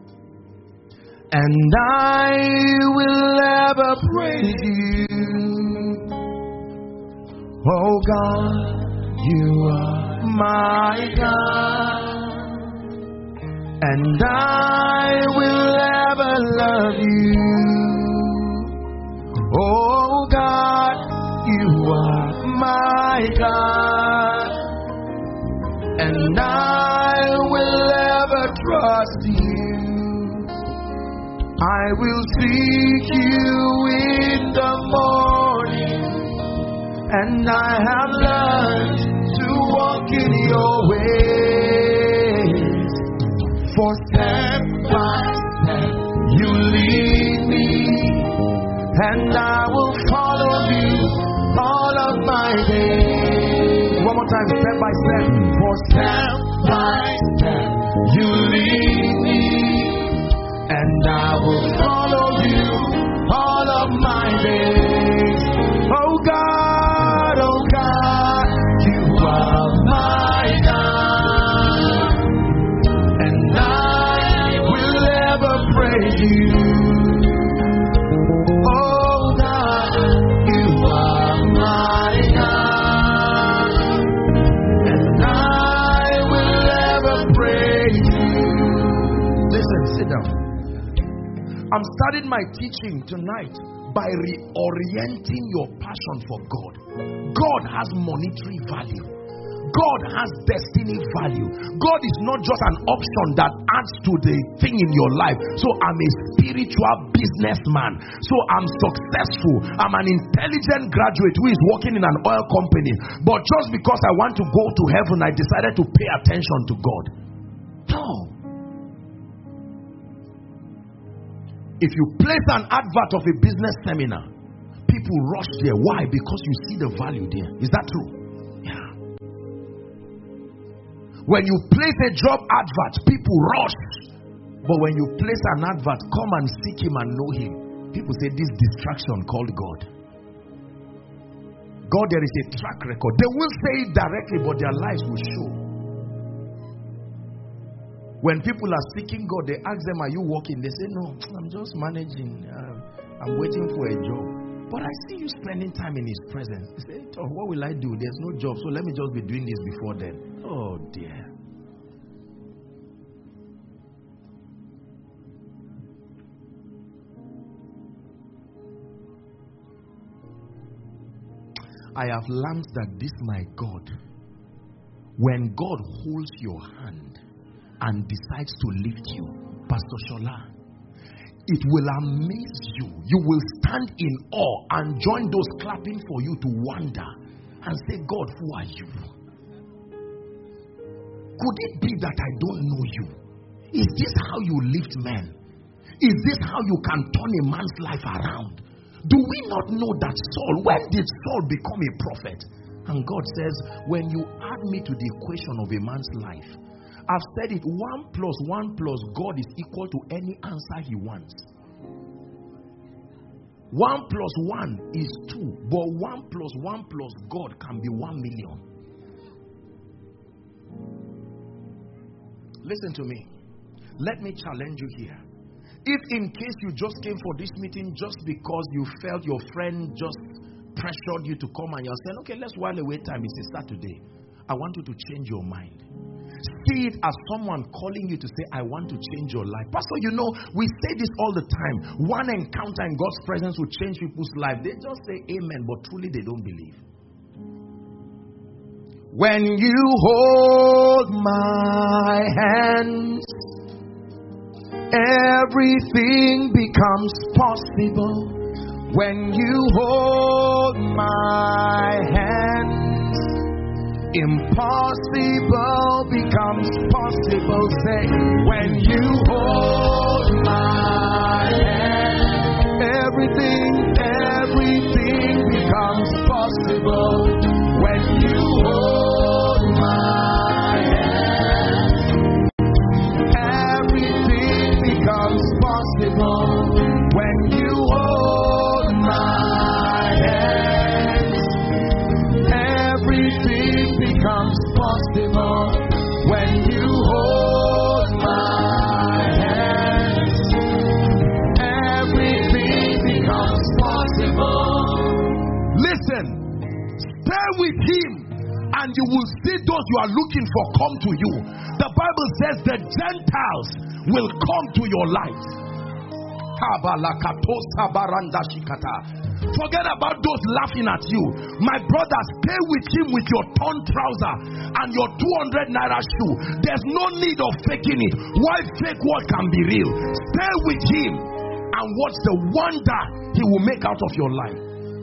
And I will ever praise you. Oh God, you are my God, and I will ever love you. Oh God, you are my God, and I will ever trust you. I will seek you in the morning, and I have learned to walk in your ways. For step by step you lead me, and I will follow you all of my days. One more time, step by step. For step by step you lead me, and I will follow you all of my days. Oh God, you are my God, and I will ever praise you. Oh God, you are my God, and I will ever praise you. Listen, sit down. I'm starting my teaching tonight by reorienting your passion for God. God has monetary value, God has destiny value. God is not just an option that adds to the thing in your life. So I'm a spiritual businessman. So I'm successful. I'm an intelligent graduate who is working in an oil company. But just because I want to go to heaven, I decided to pay attention to God. No. If you place an advert of a business seminar, people rush there. Why? Because you see the value there. Is that true? Yeah. When you place a job advert, people rush. But when you place an advert, come and seek him and know him, people say this distraction called God. God, there is a track record. They will say it directly, but their lives will show. When people are seeking God, they ask them, are you working? They say, no, I'm just managing. I'm waiting for a job. But I see you spending time in his presence. They say, oh, what will I do? There's no job, so let me just be doing this before then. Oh dear. I have learned that this, my God, when God holds your hand and decides to lift you, Pastor Shola, it will amaze you. You will stand in awe and join those clapping for you to wonder and say, God, who are you? Could it be that I don't know you? Is this how you lift men? Is this how you can turn a man's life around? Do we not know that Saul, when did Saul become a prophet? And God says, when you add me to the equation of a man's life, I've said it, 1 plus 1 plus God is equal to any answer he wants. 1 plus 1 is 2, but 1 plus 1 plus God can be 1 million. Listen to me. Let me challenge you here. If in case you just came for this meeting just because you felt your friend just pressured you to come and you're saying, okay, let's while away time, it's a Saturday, I want you to change your mind. See it as someone calling you to say, I want to change your life. Pastor, you know, we say this all the time. One encounter in God's presence will change people's life. They just say amen, but truly they don't believe. When you hold my hands, everything becomes possible. When you hold my hands, impossible becomes possible. Say, when you hold my hand, everything becomes possible. When you hold my hand, everything becomes possible. When you hold my hand, everything becomes possible. When you hold my hand, everything becomes possible. Listen, stay with him and you will see those you are looking for come to you. The Bible says the Gentiles will come to your light. Forget about those laughing at you. My brother, stay with him with your torn trouser and your 200 naira shoe. There's no need of faking it. Why fake what can be real? Stay with him and watch the wonder he will make out of your life.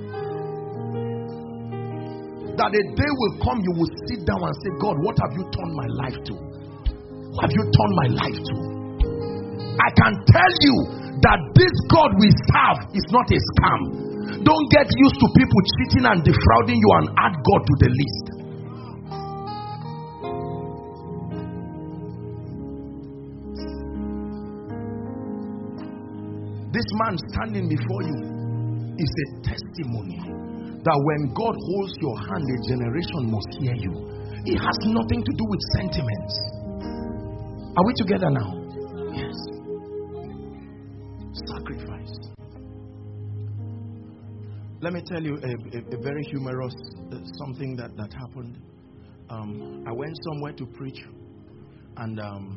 That a day will come, you will sit down and say, God, what have you turned my life to? What have you turned my life to? I can tell you that this God we serve is not a scam. Don't get used to people cheating and defrauding you and add God to the list. This man standing before you is a testimony that when God holds your hand, a generation must hear you. It has nothing to do with sentiments. Are we together now? Yes. Sacrifice. Let me tell you a very humorous something that happened. I went somewhere to preach, and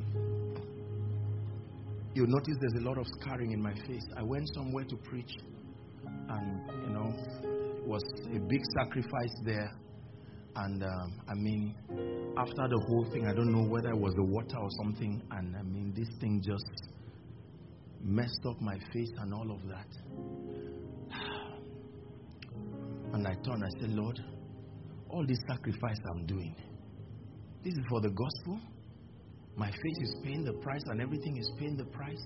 you'll notice there's a lot of scarring in my face. I went somewhere to preach, and it was a big sacrifice there. And after the whole thing, I don't know whether it was the water or something. And this thing just messed up my face and all of that. And I turned, I said, Lord, all this sacrifice I'm doing, this is for the gospel? My face is paying the price and everything is paying the price?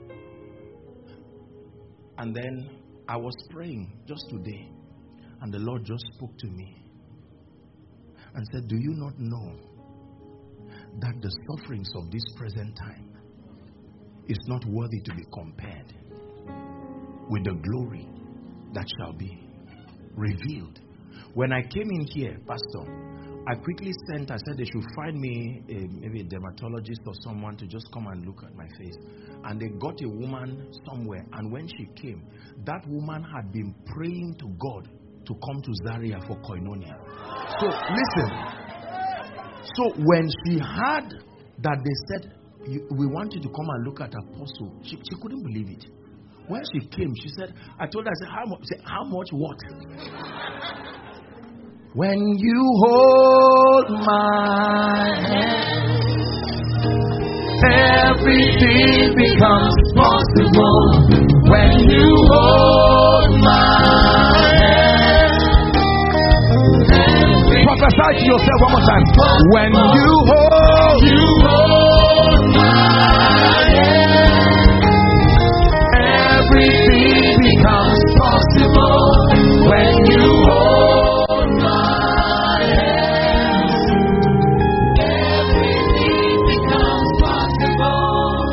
And then I was praying just today, and the Lord just spoke to me and said, do you not know that the sufferings of this present time is not worthy to be compared with the glory that shall be revealed? When I came in here, Pastor, I quickly sent, I said they should find me maybe a dermatologist or someone to just come and look at my face. And they got a woman somewhere, and when she came, that woman had been praying to God to come to Zaria for koinonia. So listen, so when she heard that they said, we want you to come and look at Apostle, she couldn't believe it. When she came, she said, I told her, I said, how much? How much what? When you hold my hand, everything becomes possible. When you hold my hand, prophesy to yourself one more time. When you hold my hand, everything becomes possible. When you hold my hand, everything becomes possible.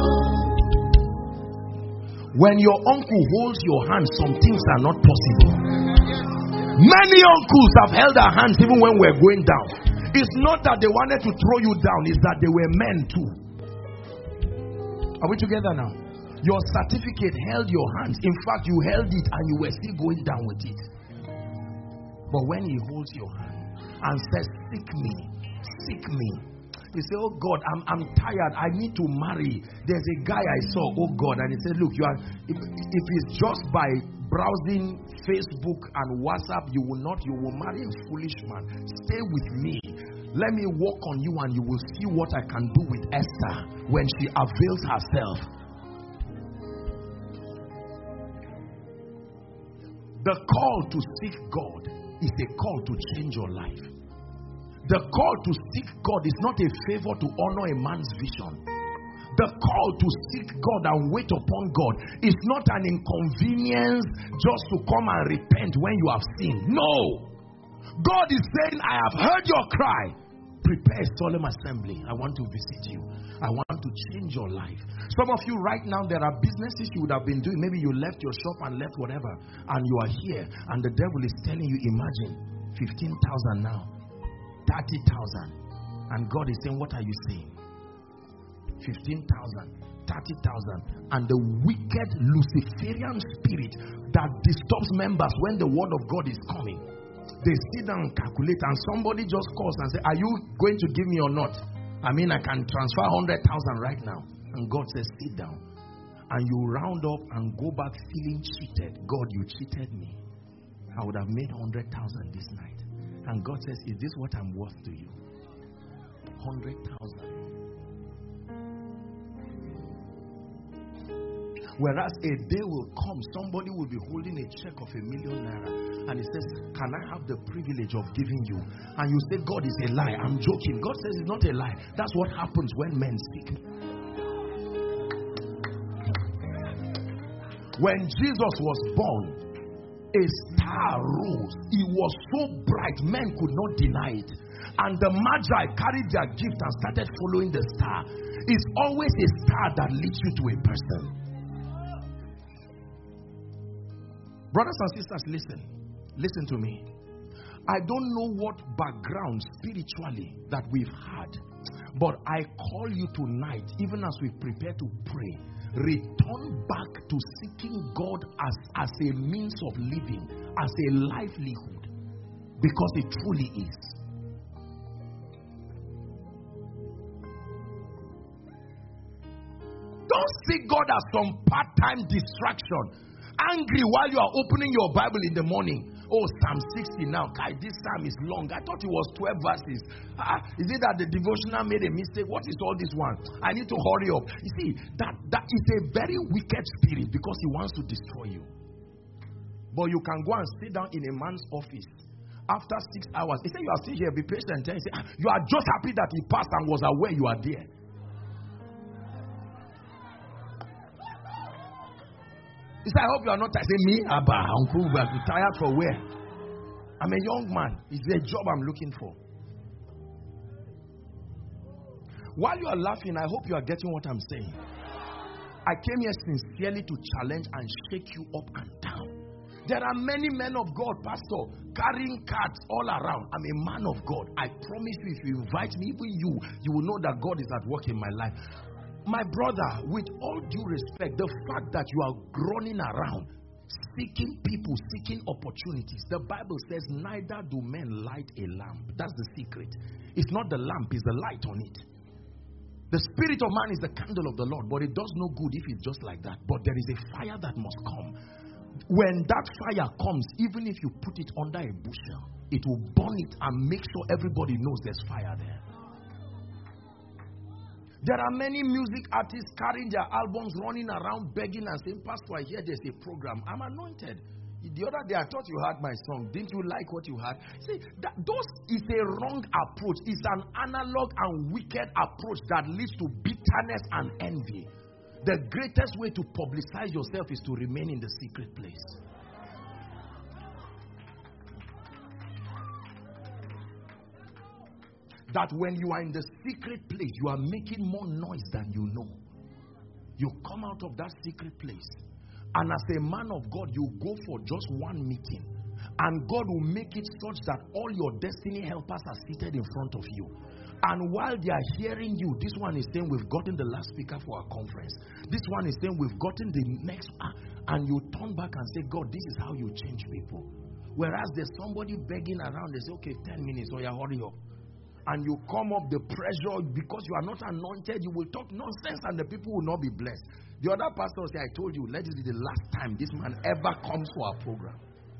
When your uncle holds your hand, some things are not possible. Many uncles have held our hands even when we're going down. It's not that they wanted to throw you down, it's that they were men too. Are we together now? Your certificate held your hands. In fact, you held it and you were still going down with it. But when he holds your hand and says, seek me, you say, oh God, I'm tired, I need to marry. There's a guy I saw, oh God, and he said, look, you are, if it's just by browsing Facebook and WhatsApp, you will marry a foolish man. Stay with me. Let me work on you and you will see what I can do with Esther when she avails herself. The call to seek God is a call to change your life. The call to seek God is not a favor to honor a man's vision. The call to seek God and wait upon God is not an inconvenience just to come and repent when you have sinned. No. God is saying, I have heard your cry. Prepare a solemn assembly. I want to visit you. I want to change your life. Some of you right now, there are businesses you would have been doing. Maybe you left your shop and left whatever, and you are here, and the devil is telling you, imagine 15,000 now, 30,000. And God is saying, what are you saying? 15,000, 30,000. And the wicked Luciferian spirit that disturbs members when the word of God is coming, they sit down and calculate, and somebody just calls and says, are you going to give me or not? I can transfer 100,000 right now. And God says, sit down. And you round up and go back feeling cheated. God, you cheated me. I would have made 100,000 this night. And God says, is this what I'm worth to you? 100,000. Whereas a day will come, somebody will be holding a check of ₦1 million, and he says, can I have the privilege of giving you? And you say, God is a lie. I'm joking. God says it's not a lie. That's what happens when men speak. When Jesus was born, a star rose. It was so bright, men could not deny it. And the Magi carried their gift and started following the star. It's always a star that leads you to a person. Brothers and sisters, listen to me. I don't know what background spiritually that we've had, but I call you tonight, even as we prepare to pray, return back to seeking God as a means of living, as a livelihood, because it truly is. Don't seek God as some part-time distraction. Angry while you are opening your Bible in the morning. Oh, Psalm 60 now. Guy, this psalm is long. I thought it was 12 verses. Is it that the devotional made a mistake? What is all this one? I need to hurry up. You see, that is a very wicked spirit because he wants to destroy you. But you can go and sit down in a man's office after 6 hours. He said, you are still here, be patient. And he said, you are just happy that he passed and was aware you are there. He said, I hope you are not tired. I say, me, Abba, uncle, we are tired for where? I'm a young man. It's a job I'm looking for. While you are laughing, I hope you are getting what I'm saying. I came here sincerely to challenge and shake you up and down. There are many men of God, Pastor, carrying cards all around. I'm a man of God. I promise you, if you invite me, even you will know that God is at work in my life. My brother, with all due respect, the fact that you are running around, seeking people, seeking opportunities, the Bible says, neither do men light a lamp. That's the secret. It's not the lamp, it's the light on it. The spirit of man is the candle of the Lord, but it does no good if it's just like that. But there is a fire that must come. When that fire comes, even if you put it under a bushel, it will burn it and make sure everybody knows there's fire there. There are many music artists carrying their albums, running around begging and saying, Pastor, I hear there's a program. I'm anointed. The other day I thought you heard my song. Didn't you like what you heard? See, those is a wrong approach. It's an analog and wicked approach that leads to bitterness and envy. The greatest way to publicize yourself is to remain in the secret place. That when you are in the secret place, you are making more noise than you know. You come out of that secret place, and as a man of God, you go for just one meeting, and God will make it such that all your destiny helpers are seated in front of you. And while they are hearing you, this one is saying, we've gotten the last speaker for our conference. This one is saying, we've gotten the next. And you turn back and say, God, this is how you change people. Whereas there's somebody begging around, they say, okay, 10 minutes, or you hurry up. And you come up the pressure because you are not anointed, you will talk nonsense and the people will not be blessed. The other pastor will say, I told you, let this be the last time this man ever comes for our program.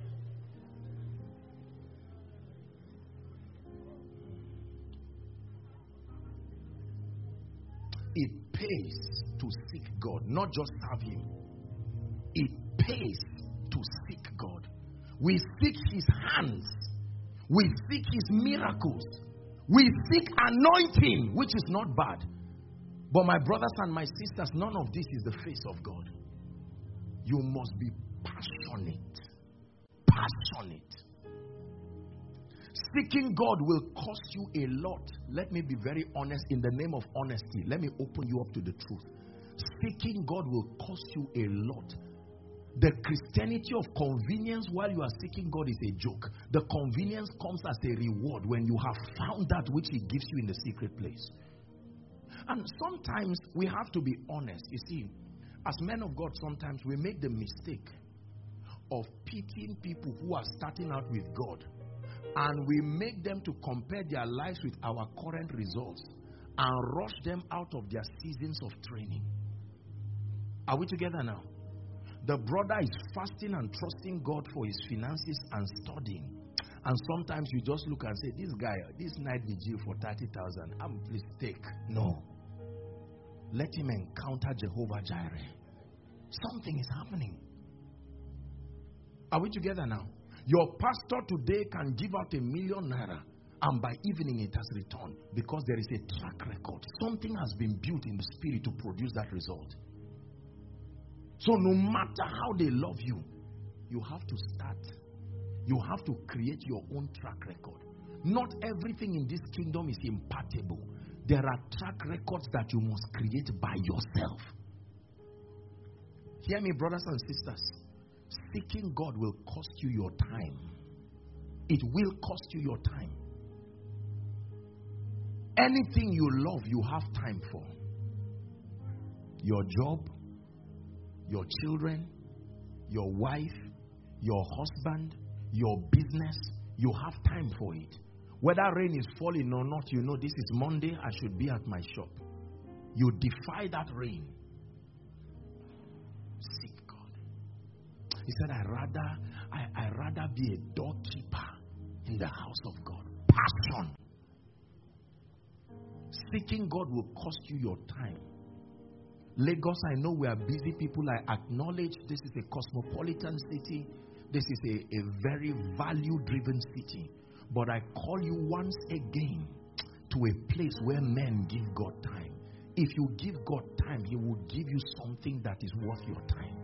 It pays to seek God, not just serve Him. It pays to seek God. We seek His hands. We seek His miracles. We seek anointing, which is not bad. But my brothers and my sisters, none of this is the face of God. You must be passionate. Passionate. Seeking God will cost you a lot. Let me be very honest. In the name of honesty, let me open you up to the truth. Seeking God will cost you a lot. The Christianity of convenience while you are seeking God is a joke. The convenience comes as a reward when you have found that which He gives you in the secret place. And sometimes we have to be honest. You see, as men of God, sometimes we make the mistake of pitying people who are starting out with God, and we make them to compare their lives with our current results and rush them out of their seasons of training. Are we together now? The brother is fasting and trusting God for his finances and studying. And sometimes you just look and say, this guy, this night vigil for 30,000, please take. No. Let him encounter Jehovah Jireh. Something is happening. Are we together now? Your pastor today can give out ₦1 million and by evening it has returned because there is a track record. Something has been built in the spirit to produce that result. So no matter how they love you, you have to start. You have to create your own track record. Not everything in this kingdom is impartable. There are track records that you must create by yourself. Hear me, brothers and sisters. Seeking God will cost you your time. It will cost you your time. Anything you love, you have time for. Your job, your children, your wife, your husband, your business, you have time for it. Whether rain is falling or not, you know this is Monday, I should be at my shop. You defy that rain. Seek God. He said, I rather be a doorkeeper in the house of God. Passion. Seeking God will cost you your time. Lagos, I know we are busy people. I acknowledge this is a cosmopolitan city. This is a very value-driven city. But I call you once again to a place where men give God time. If you give God time, He will give you something that is worth your time.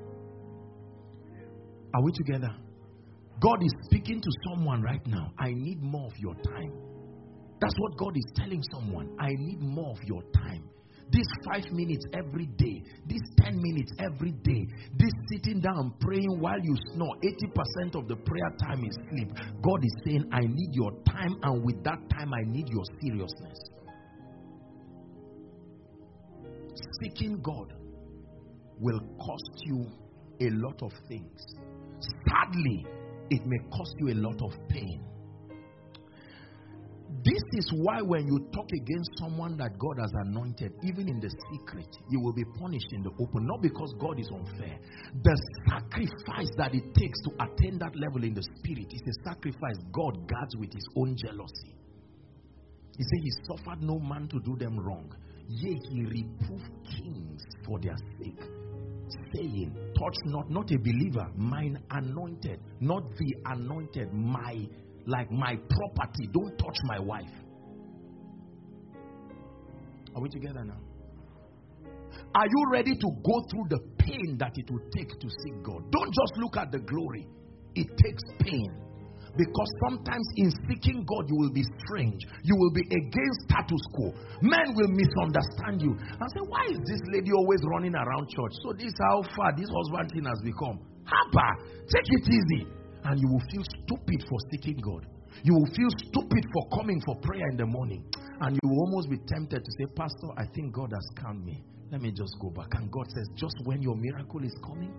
Are we together? God is speaking to someone right now. I need more of your time. That's what God is telling someone. I need more of your time. This 5 minutes every day, this 10 minutes every day, this sitting down praying while you snore, 80% of the prayer time is sleep. God is saying, I need your time, and with that time, I need your seriousness. Seeking God will cost you a lot of things. Sadly, it may cost you a lot of pain. This is why when you talk against someone that God has anointed, even in the secret, you will be punished in the open. Not because God is unfair. The sacrifice that it takes to attain that level in the spirit is a sacrifice God guards with His own jealousy. He said He suffered no man to do them wrong. Yea, He reproved kings for their sake, saying, touch not a believer, mine anointed, not the anointed, my property, don't touch my wife. Are we together now? Are you ready to go through the pain that it will take to seek God? Don't just look at the glory. It takes pain. Because sometimes in seeking God, you will be strange. You will be against status quo. Men will misunderstand you and say, why is this lady always running around church? So this is how far this husband thing has become. Haba, take it easy. And you will feel stupid for seeking God. You will feel stupid for coming for prayer in the morning. And you will almost be tempted to say, Pastor, I think God has calmed me. Let me just go back. And God says, just when your miracle is coming.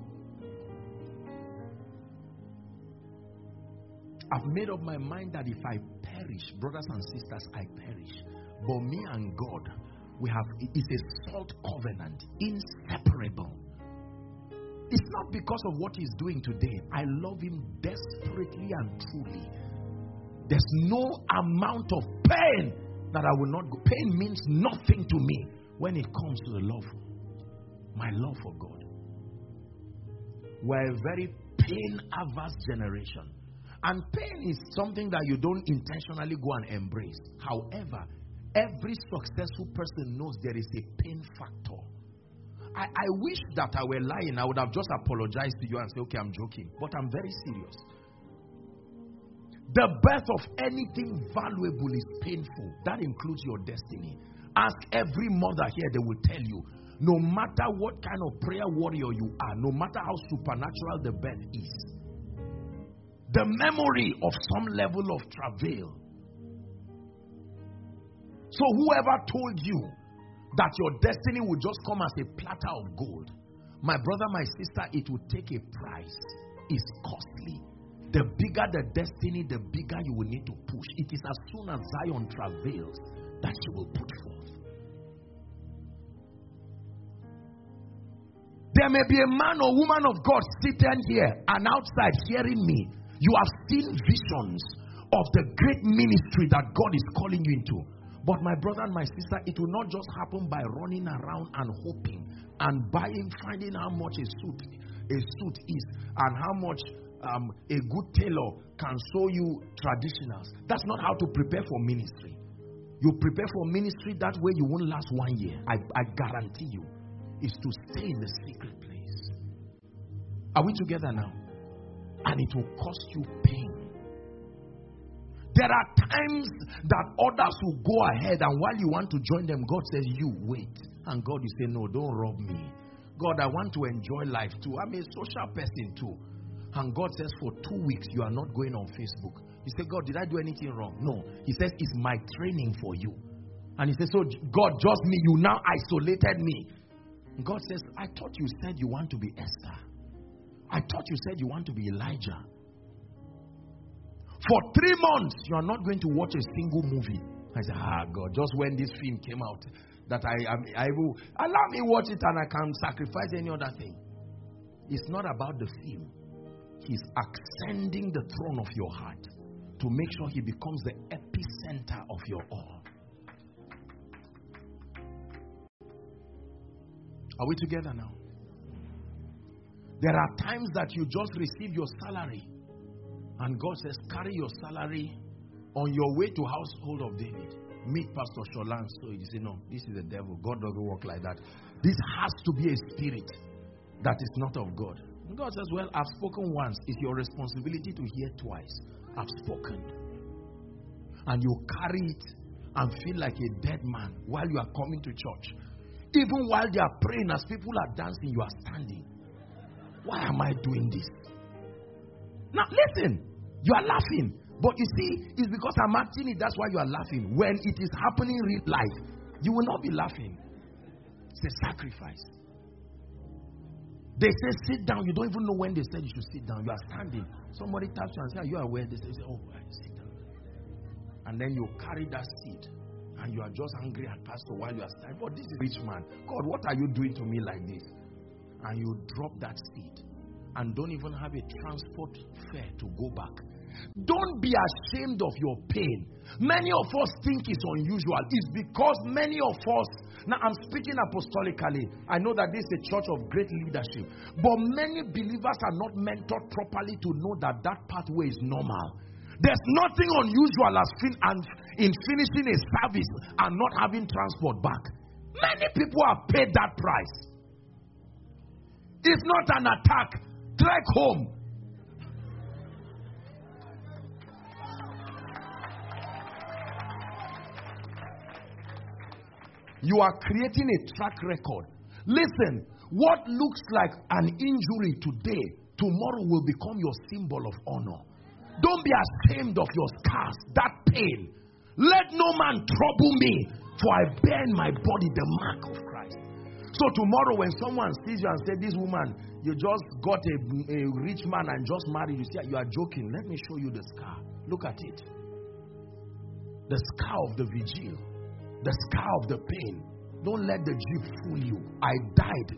I've made up my mind that if I perish, brothers and sisters, I perish. But me and God, it's a salt covenant, inseparable. It's not because of what He's doing today. I love Him desperately and truly. There's no amount of pain that I will not go. Pain means nothing to me when it comes to the love, my love for God. We're a very pain-averse generation. And pain is something that you don't intentionally go and embrace. However, every successful person knows there is a pain factor. I wish that I were lying. I would have just apologized to you and say, okay, I'm joking. But I'm very serious. The birth of anything valuable is painful. That includes your destiny. Ask every mother here, they will tell you, no matter what kind of prayer warrior you are, no matter how supernatural the birth is, the memory of some level of travail. So whoever told you that your destiny would just come as a platter of gold, my brother, my sister, it will take a price. It's costly. The bigger the destiny, the bigger you will need to push. It is as soon as Zion travails that you will put forth. There may be a man or woman of God sitting here and outside hearing me. You have seen visions of the great ministry that God is calling you into. But my brother and my sister, it will not just happen by running around and hoping and buying, finding how much a suit is and how much a good tailor can sew you traditionals. That's not how to prepare for ministry. You prepare for ministry that way, you won't last 1 year. I guarantee you. Is to stay in the secret place. Are we together now? And it will cost you pain. There are times that others will go ahead, and while you want to join them, God says, you wait. And God will say, no, don't rob me. God, I want to enjoy life too. I'm a social person too. And God says, for 2 weeks, you are not going on Facebook. You say, God, did I do anything wrong? No. He says, it's my training for you. And he says, so God, just me, you now isolated me. God says, I thought you said you want to be Esther. I thought you said you want to be Elijah. For 3 months, you are not going to watch a single movie. I said, God, just when this film came out, that I will allow me watch it and I can sacrifice any other thing. It's not about the fame. He's ascending the throne of your heart to make sure he becomes the epicenter of your all. Are we together now? There are times that you just receive your salary and God says, carry your salary on your way to household of David. Meet Pastor Sholan. So you say, no, this is the devil. God doesn't work like that. This has to be a spirit that is not of God. And God says, well, I've spoken once. It's your responsibility to hear twice. I've spoken. And you carry it and feel like a dead man while you are coming to church. Even while they are praying, as people are dancing, you are standing. Why am I doing this? Now listen, you are laughing. But you see, it's because I'm acting it, that's why you are laughing. When it is happening in real life, you will not be laughing. It's a sacrifice. They say sit down, you don't even know when they said you should sit down. You are standing. Somebody taps you and says, are you aware? They say, oh, sit down. And then you carry that seed and you are just angry at pastor while you are standing. But this is rich man. God, what are you doing to me like this? And you drop that seed and don't even have a transport fare to go back. Don't be ashamed of your pain. Many of us think it's unusual. It's because many of us, now I'm speaking apostolically, I know that this is a church of great leadership, but many believers are not mentored properly to know that that pathway is normal. There's nothing unusual as in finishing a service and not having transport back. Many people have paid that price. It's not an attack. Trek home. You are creating a track record. Listen, what looks like an injury today, tomorrow will become your symbol of honor. Don't be ashamed of your scars, that pain. Let no man trouble me, for I bear in my body the mark of Christ. So tomorrow when someone sees you and says, this woman, you just got a rich man and just married, you say, you are joking. Let me show you the scar. Look at it. The scar of the vigil. The scar of the pain. Don't let the jeep fool you. I died.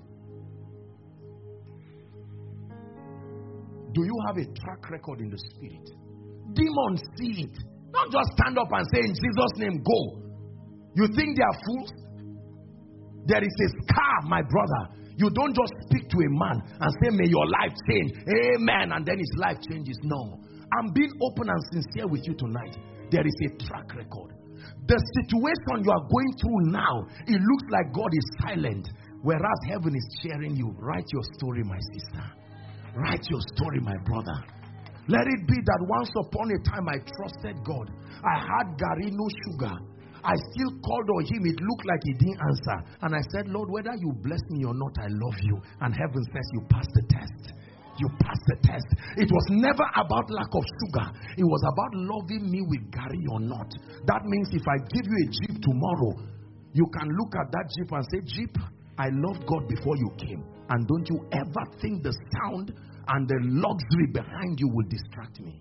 Do you have a track record in the spirit? Demons see it. Don't just stand up and say, in Jesus' name, go. You think they are fools? There is a scar, my brother. You don't just speak to a man and say, may your life change. Amen. And then his life changes. No. I'm being open and sincere with you tonight. There is a track record. The situation you are going through now, it looks like God is silent, whereas heaven is cheering you. Write your story, my sister. Write your story, my brother. Let it be that once upon a time I trusted God. I had Gary, no sugar. I still called on him. It looked like he didn't answer. And I said, Lord, whether you bless me or not, I love you. And heaven says you passed the test. You passed the test. It was never about lack of sugar. It was about loving me with Gary or not. That means if I give you a Jeep tomorrow, you can look at that Jeep and say, Jeep, I loved God before you came. And don't you ever think the sound and the luxury behind you will distract me.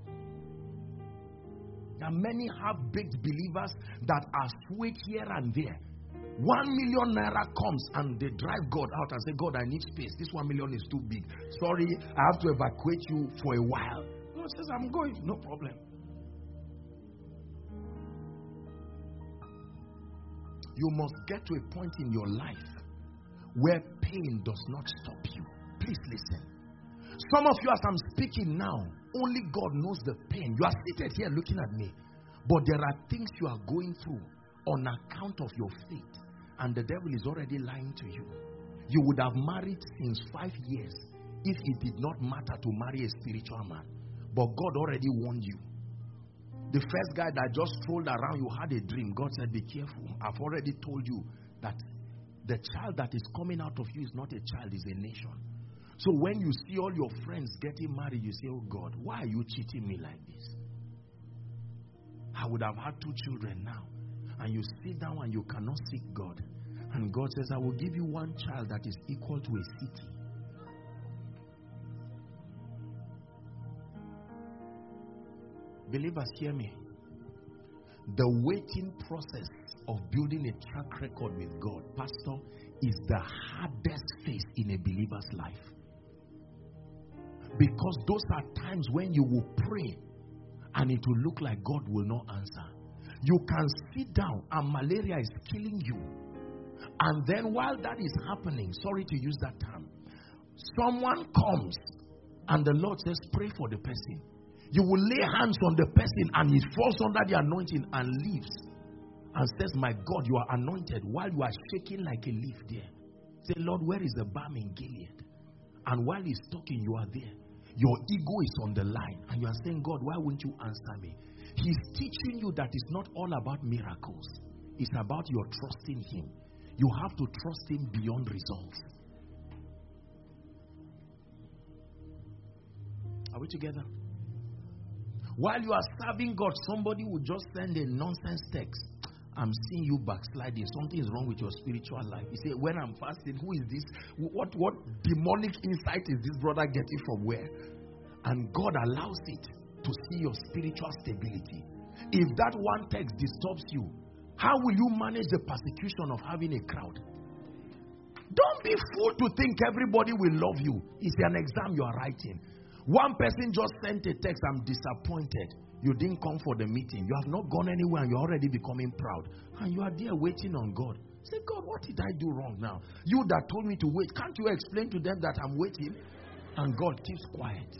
Now many half-baked believers that are swayed here and there. 1 million naira comes and they drive God out and say, God, I need space. This 1 million is too big. Sorry, I have to evacuate you for a while. God says, I'm going. No problem. You must get to a point in your life where pain does not stop you. Please listen. Some of you, as I'm speaking now, only God knows the pain. You are seated here looking at me. But there are things you are going through on account of your faith. And the devil is already lying to you. You would have married since 5 years if it did not matter to marry a spiritual man. But God already warned you. The first guy that just strolled around, you had a dream. God said, be careful. I've already told you that the child that is coming out of you is not a child, it's a nation. So when you see all your friends getting married, you say, oh God, why are you cheating me like this? I would have had 2 children now. And you sit down and you cannot seek God. And God says, I will give you 1 child that is equal to a city. Believers, hear me. The waiting process of building a track record with God, Pastor, is the hardest phase in a believer's life. Because those are times when you will pray and it will look like God will not answer. You can sit down and malaria is killing you. And then while that is happening, sorry to use that term, someone comes and the Lord says, pray for the person. You will lay hands on the person and he falls under the anointing and leaves. And says, my God, you are anointed, while you are shaking like a leaf there. Say, Lord, where is the balm in Gilead? And while he's talking, you are there. Your ego is on the line. And you are saying, God, why won't you answer me? He's teaching you that it's not all about miracles. It's about your trust in him. You have to trust him beyond results. Are we together? While you are serving God, somebody will just send a nonsense text. I'm seeing you backsliding. Something is wrong with your spiritual life. You say, when I'm fasting, who is this? What demonic insight is this brother getting from where? And God allows it to see your spiritual stability. If that one text disturbs you, how will you manage the persecution of having a crowd? Don't be fooled to think everybody will love you. It's an exam you are writing. One person just sent a text, I'm disappointed. You didn't come for the meeting. You have not gone anywhere and you're already becoming proud. And you are there waiting on God. Say, God, what did I do wrong now? You that told me to wait, can't you explain to them that I'm waiting? And God keeps quiet.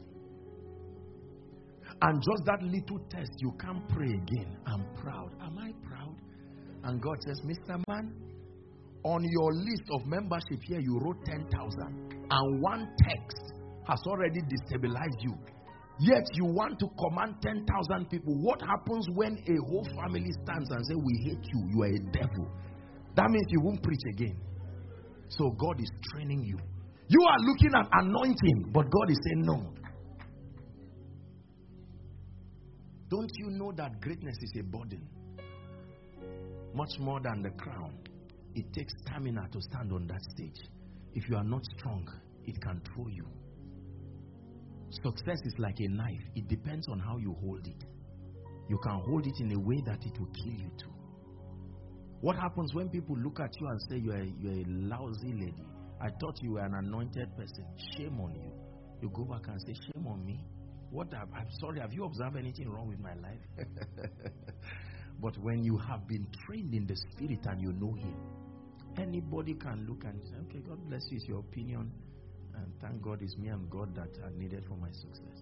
And just that little test, you can't pray again. I'm proud. Am I proud? And God says, Mr. Man, on your list of membership here, you wrote 10,000. And one text has already destabilized you. Yet you want to command 10,000 people. What happens when a whole family stands and says, we hate you, you are a devil? That means you won't preach again. So God is training you. You are looking at anointing, but God is saying no. Don't you know that greatness is a burden? Much more than the crown. It takes stamina to stand on that stage. If you are not strong, it can throw you. Success is like a knife. It depends on how you hold it. You can hold it in a way that it will kill you too. What happens when people look at you and say you're a lousy lady? I thought you were an anointed person. Shame on you. You go back and say, shame on me. I'm sorry, have you observed anything wrong with my life? But when you have been trained in the spirit and you know him, anybody can look and say, okay, God bless you, it's your opinion. And thank God it's me and God that are needed for my success.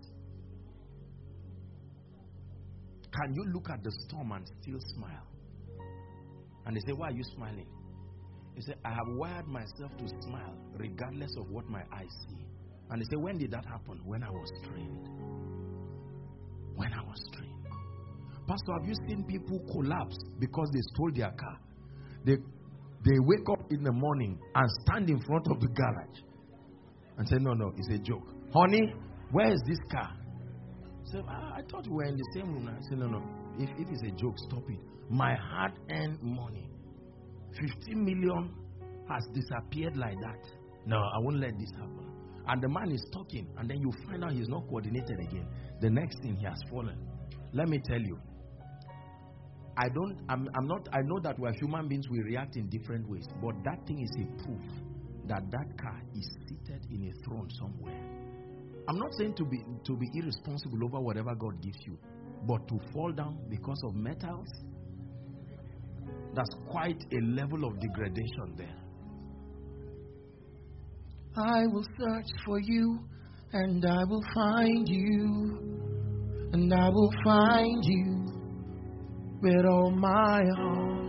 Can you look at the storm and still smile? And they say, why are you smiling? He said, I have wired myself to smile regardless of what my eyes see. And they say, when did that happen? When I was trained. When I was trained. Pastor, have you seen people collapse because they stole their car? They wake up in the morning and stand in front of the garage and say, no, it's a joke. Honey, where is this car? Say, I thought we were in the same room. I said, no. If it's a joke, stop it. My hard-earned money, 15 million has disappeared like that. No, I won't let this happen. And the man is talking, and then you find out he's not coordinated again. The next thing, he has fallen. Let me tell you, I know that we're human beings, we react in different ways, but that thing is a proof that car is seated in a throne somewhere. I'm not saying to be irresponsible over whatever God gives you, but to fall down because of metals, that's quite a level of degradation there. I will search for you, and I will find you, and I will find you with all my heart.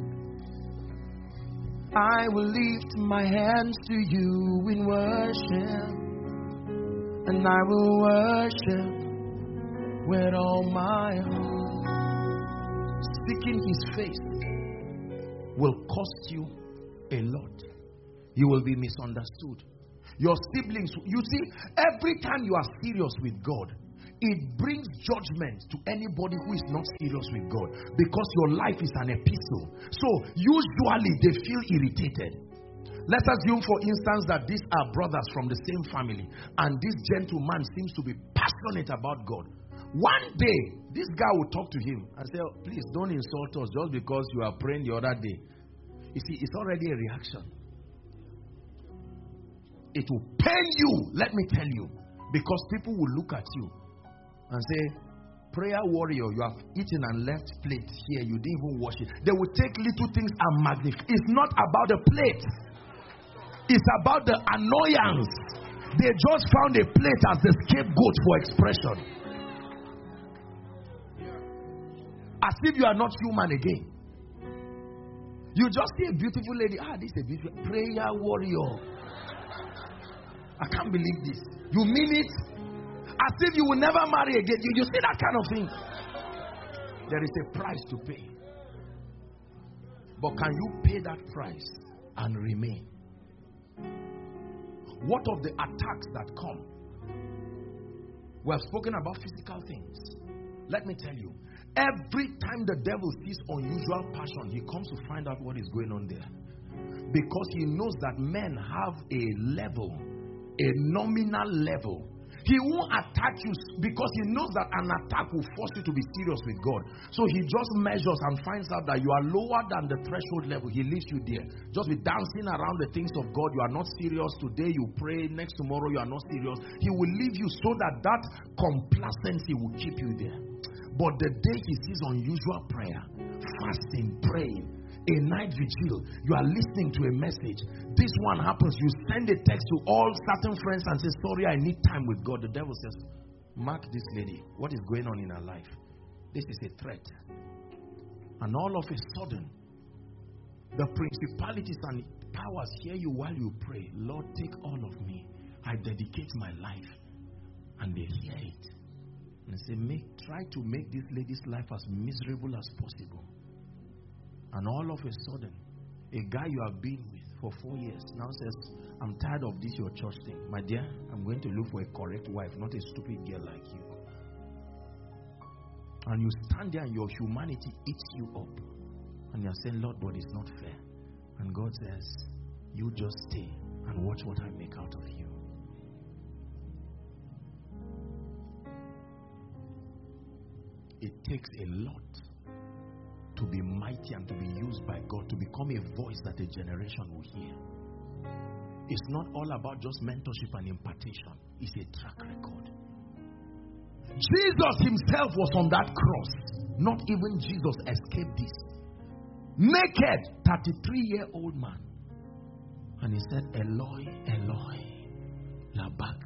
I will lift my hands to you in worship, and I will worship with all my heart. Seeking his face will cost you a lot. You will be misunderstood. Your siblings, you see, every time you are serious with God, it brings judgment to anybody who is not serious with God, because your life is an epistle. So usually they feel irritated. Let's assume, for instance, that these are brothers from the same family, and this gentleman seems to be passionate about God. One day, this guy will talk to him and say, please don't insult us just because you are praying the other day. You see, it's already a reaction. It will pain you, let me tell you. Because people will look at you and say, prayer warrior, you have eaten and left plate here, you didn't even wash it. They will take little things and magnify. It's not about the plate. It's about the annoyance. They just found a plate as the scapegoat for expression. As if you are not human again. You just see a beautiful lady. This is a beautiful prayer warrior. I can't believe this. You mean it? As if you will never marry again. You see that kind of thing? There is a price to pay. But can you pay that price and remain? What of the attacks that come? We have spoken about physical things. Let me tell you, every time the devil sees unusual passion, he comes to find out what is going on there. Because he knows that men have a level, a nominal level. He won't attack you because he knows that an attack will force you to be serious with God. So he just measures and finds out that you are lower than the threshold level. He leaves you there. Just with dancing around the things of God. You are not serious. Today you pray. Next tomorrow you are not serious. He will leave you so that that complacency will keep you there. But the day he sees unusual prayer, fasting, praying, a night vigil, you are listening to a message, this one happens, you send a text to all certain friends and say, sorry, I need time with God. The devil says, mark this lady. What is going on in her life? This is a threat. And all of a sudden, the principalities and powers hear you while you pray. Lord, take all of me. I dedicate my life. And they hear it. And they say, try to make this lady's life as miserable as possible. And all of a sudden, a guy you have been with for 4 years now says, I'm tired of this your church thing. My dear, I'm going to look for a correct wife, not a stupid girl like you. And you stand there and your humanity eats you up. And you're saying, Lord, but it's not fair. And God says, you just stay and watch what I make out of you. It takes a lot to be mighty and to be used by God, to become a voice that a generation will hear. It's not all about just mentorship and impartation. It's a track record. Jesus himself was on that cross. Not even Jesus escaped this. Naked, 33-year-old man. And he said, Eloi, Eloi, Labak.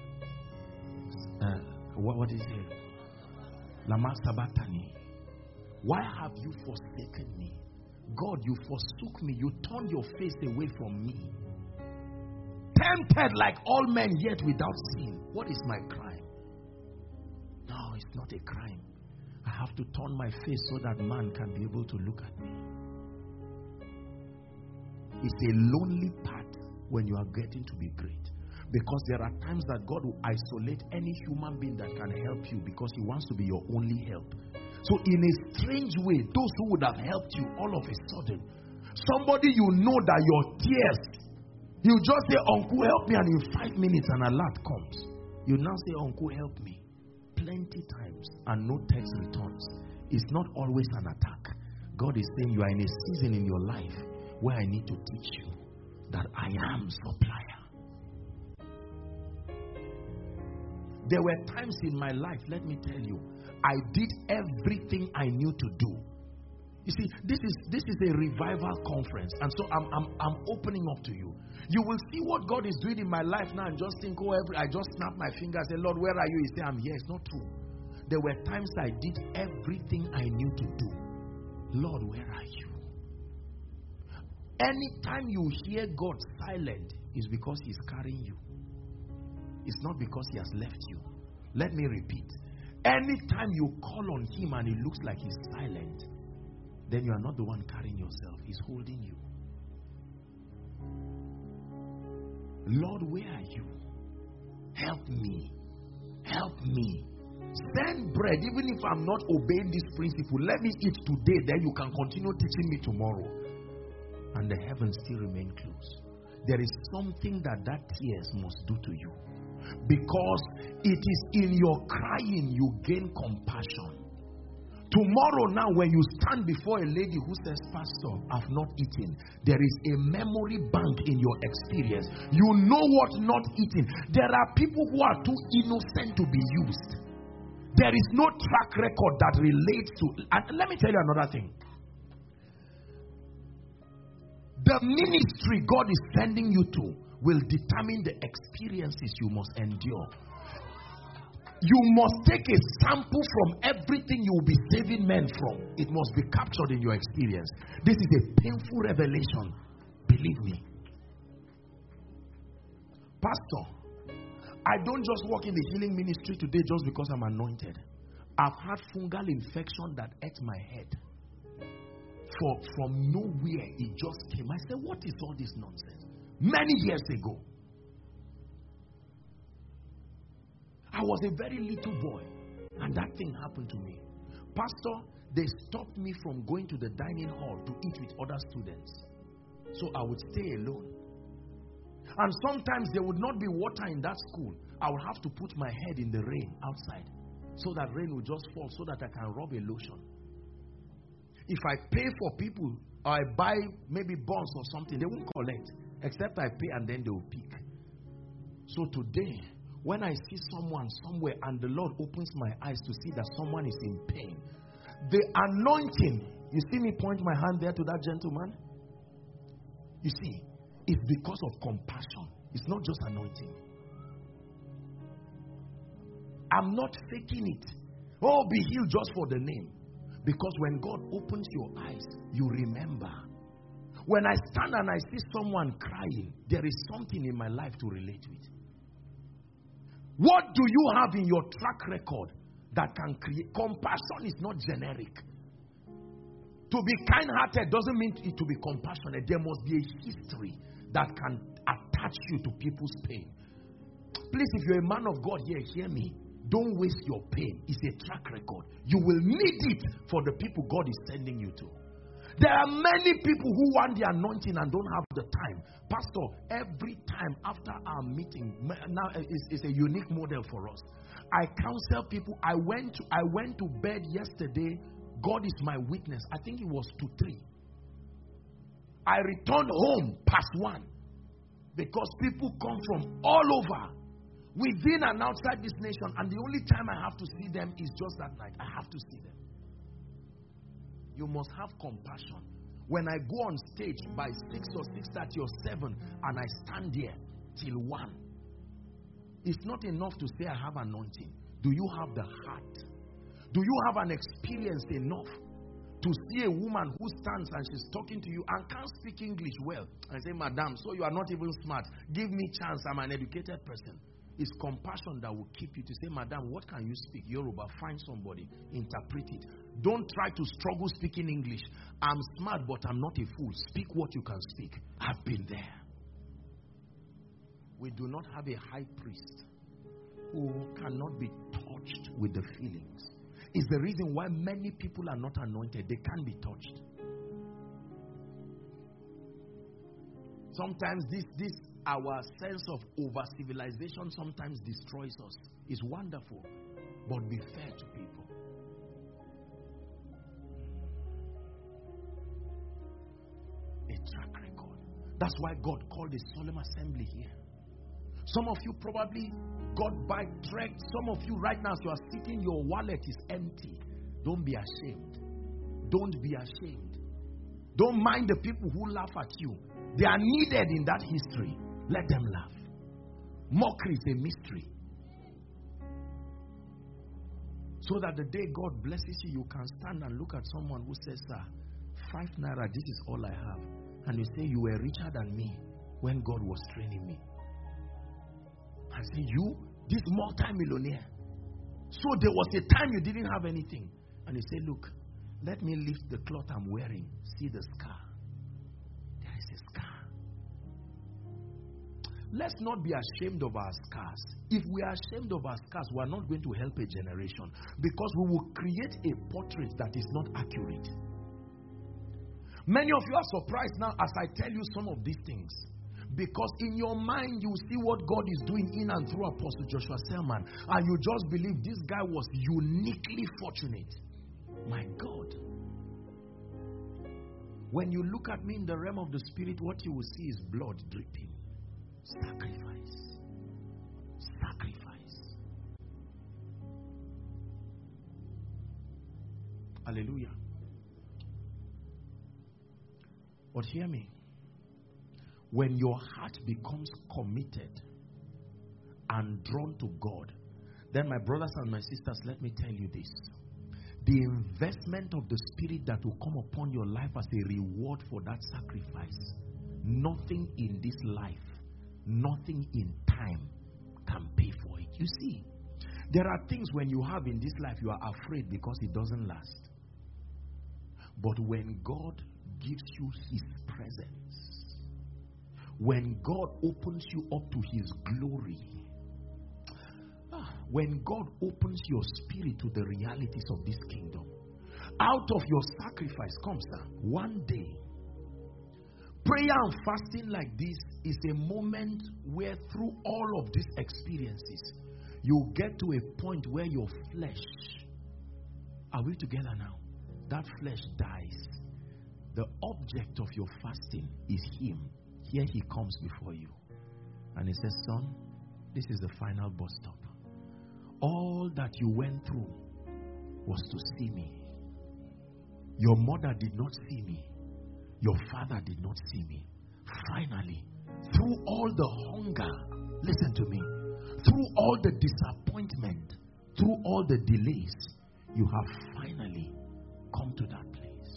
What is it? Lama Sabachthani. Why have you forsaken me? God, you forsook me. You turned your face away from me. Tempted like all men, yet without sin. What is my crime? No, it's not a crime. I have to turn my face so that man can be able to look at me. It's a lonely path when you are getting to be great. Because there are times that God will isolate any human being that can help you because he wants to be your only help. So in a strange way, those who would have helped you all of a sudden, somebody you know that your tears, you just say, Uncle, help me, and in 5 minutes an alert comes. You now say, Uncle, help me. Plenty times and no text returns. It's not always an attack. God is saying you are in a season in your life where I need to teach you that I am supplier. There were times in my life, let me tell you, I did everything I knew to do. You see, this is a revival conference, and so I'm opening up to you. You will see what God is doing in my life now, and just think, I just snap my fingers and say, Lord, where are you? He say, I'm here. It's not true. There were times I did everything I knew to do. Lord, where are you? Anytime you hear God silent, it's because he's carrying you. It's not because he has left you. Let me repeat. Anytime you call on him and it looks like he's silent, then you are not the one carrying yourself. He's holding you. Lord, where are you? Help me. Help me. Send bread, even if I'm not obeying this principle. Let me eat today, then you can continue teaching me tomorrow. And the heavens still remain closed. There is something that tears must do to you. Because it is in your crying you gain compassion. Tomorrow now, when you stand before a lady who says, Pastor, I've not eaten, there is a memory bank in your experience. You know what not eating. There are people who are too innocent to be used. There is no track record that relates to. And let me tell you another thing. The ministry God is sending you to will determine the experiences you must endure. You must take a sample from everything you will be saving men from. It must be captured in your experience. This is a painful revelation. Believe me. Pastor, I don't just work in the healing ministry today just because I'm anointed. I've had fungal infection that ate my head. From nowhere, it just came. I said, what is all this nonsense? Many years ago. I was a very little boy, and that thing happened to me. Pastor, they stopped me from going to the dining hall to eat with other students. So I would stay alone. And sometimes there would not be water in that school. I would have to put my head in the rain outside, so that rain would just fall, so that I can rub a lotion. If I pay for people, or I buy maybe bonds or something, they won't collect, except I pay and then they will pick. So today, when I see someone somewhere and the Lord opens my eyes to see that someone is in pain, the anointing, you see me point my hand there to that gentleman? You see, it's because of compassion. It's not just anointing. I'm not faking it. Oh, be healed just for the name. Because when God opens your eyes, you remember. When I stand and I see someone crying, there is something in my life to relate with. What do you have in your track record that can create? Compassion is not generic. To be kind-hearted doesn't mean to be compassionate. There must be a history that can attach you to people's pain. Please, if you're a man of God here, hear me. Don't waste your pain. It's a track record. You will need it for the people God is sending you to. There are many people who want the anointing and don't have the time. Pastor, every time after our meeting, now it's a unique model for us. I counsel people. I went to bed yesterday. God is my witness. I think it was 2-3. I returned home past 1 because people come from all over, within and outside this nation, and the only time I have to see them is just that night. I have to see them. You must have compassion. When I go on stage by 6 or 6:30 or 7 and I stand there till 1, it's not enough to say I have anointing. Do you have the heart? Do you have an experience enough to see a woman who stands and she's talking to you and can't speak English well and say, Madam, so you are not even smart. Give me chance. I'm an educated person. It's compassion that will keep you to say, Madam, what can you speak? Yoruba, find somebody, interpret it. Don't try to struggle speaking English. I'm smart, but I'm not a fool. Speak what you can speak. I've been there. We do not have a high priest who cannot be touched with the feelings. It's the reason why many people are not anointed. They can't be touched. Sometimes this our sense of over-civilization sometimes destroys us. It's wonderful, but be fair to people. A track record. That's why God called a solemn assembly here. Some of you probably got backtracked. Some of you right now, as you are sitting, your wallet is empty. Don't be ashamed. Don't be ashamed. Don't mind the people who laugh at you. They are needed in that history. Let them laugh. Mockery is a mystery. So that the day God blesses you, you can stand and look at someone who says, Sir, 5 naira, this is all I have. And you say, you were richer than me when God was training me. And say, you, this multi-millionaire. So there was a time you didn't have anything. And you say, look, let me lift the cloth I'm wearing. See the scar. There is a scar. Let's not be ashamed of our scars. If we are ashamed of our scars, we are not going to help a generation, because we will create a portrait that is not accurate. Many of you are surprised now as I tell you some of these things, because in your mind you see what God is doing in and through Apostle Joshua Selman, and you just believe this guy was uniquely fortunate. My God. When you look at me in the realm of the spirit, what you will see is blood dripping. Sacrifice. Sacrifice. Hallelujah. But hear me. When your heart becomes committed and drawn to God, then my brothers and my sisters, let me tell you this. The investment of the Spirit that will come upon your life as a reward for that sacrifice, nothing in this life, nothing in time can pay for it. You see, there are things when you have in this life you are afraid because it doesn't last. But when God gives you His presence, when God opens you up to His glory, when God opens your spirit to the realities of this kingdom, out of your sacrifice comes one day. Prayer and fasting like this is a moment where through all of these experiences, you get to a point where your flesh, are we together now? That flesh dies. The object of your fasting is Him. Here He comes before you. And He says, son, this is the final bus stop. All that you went through was to see me. Your mother did not see me. Your father did not see me. Finally, through all the hunger, listen to me, through all the disappointment, through all the delays, you have finally come to that place.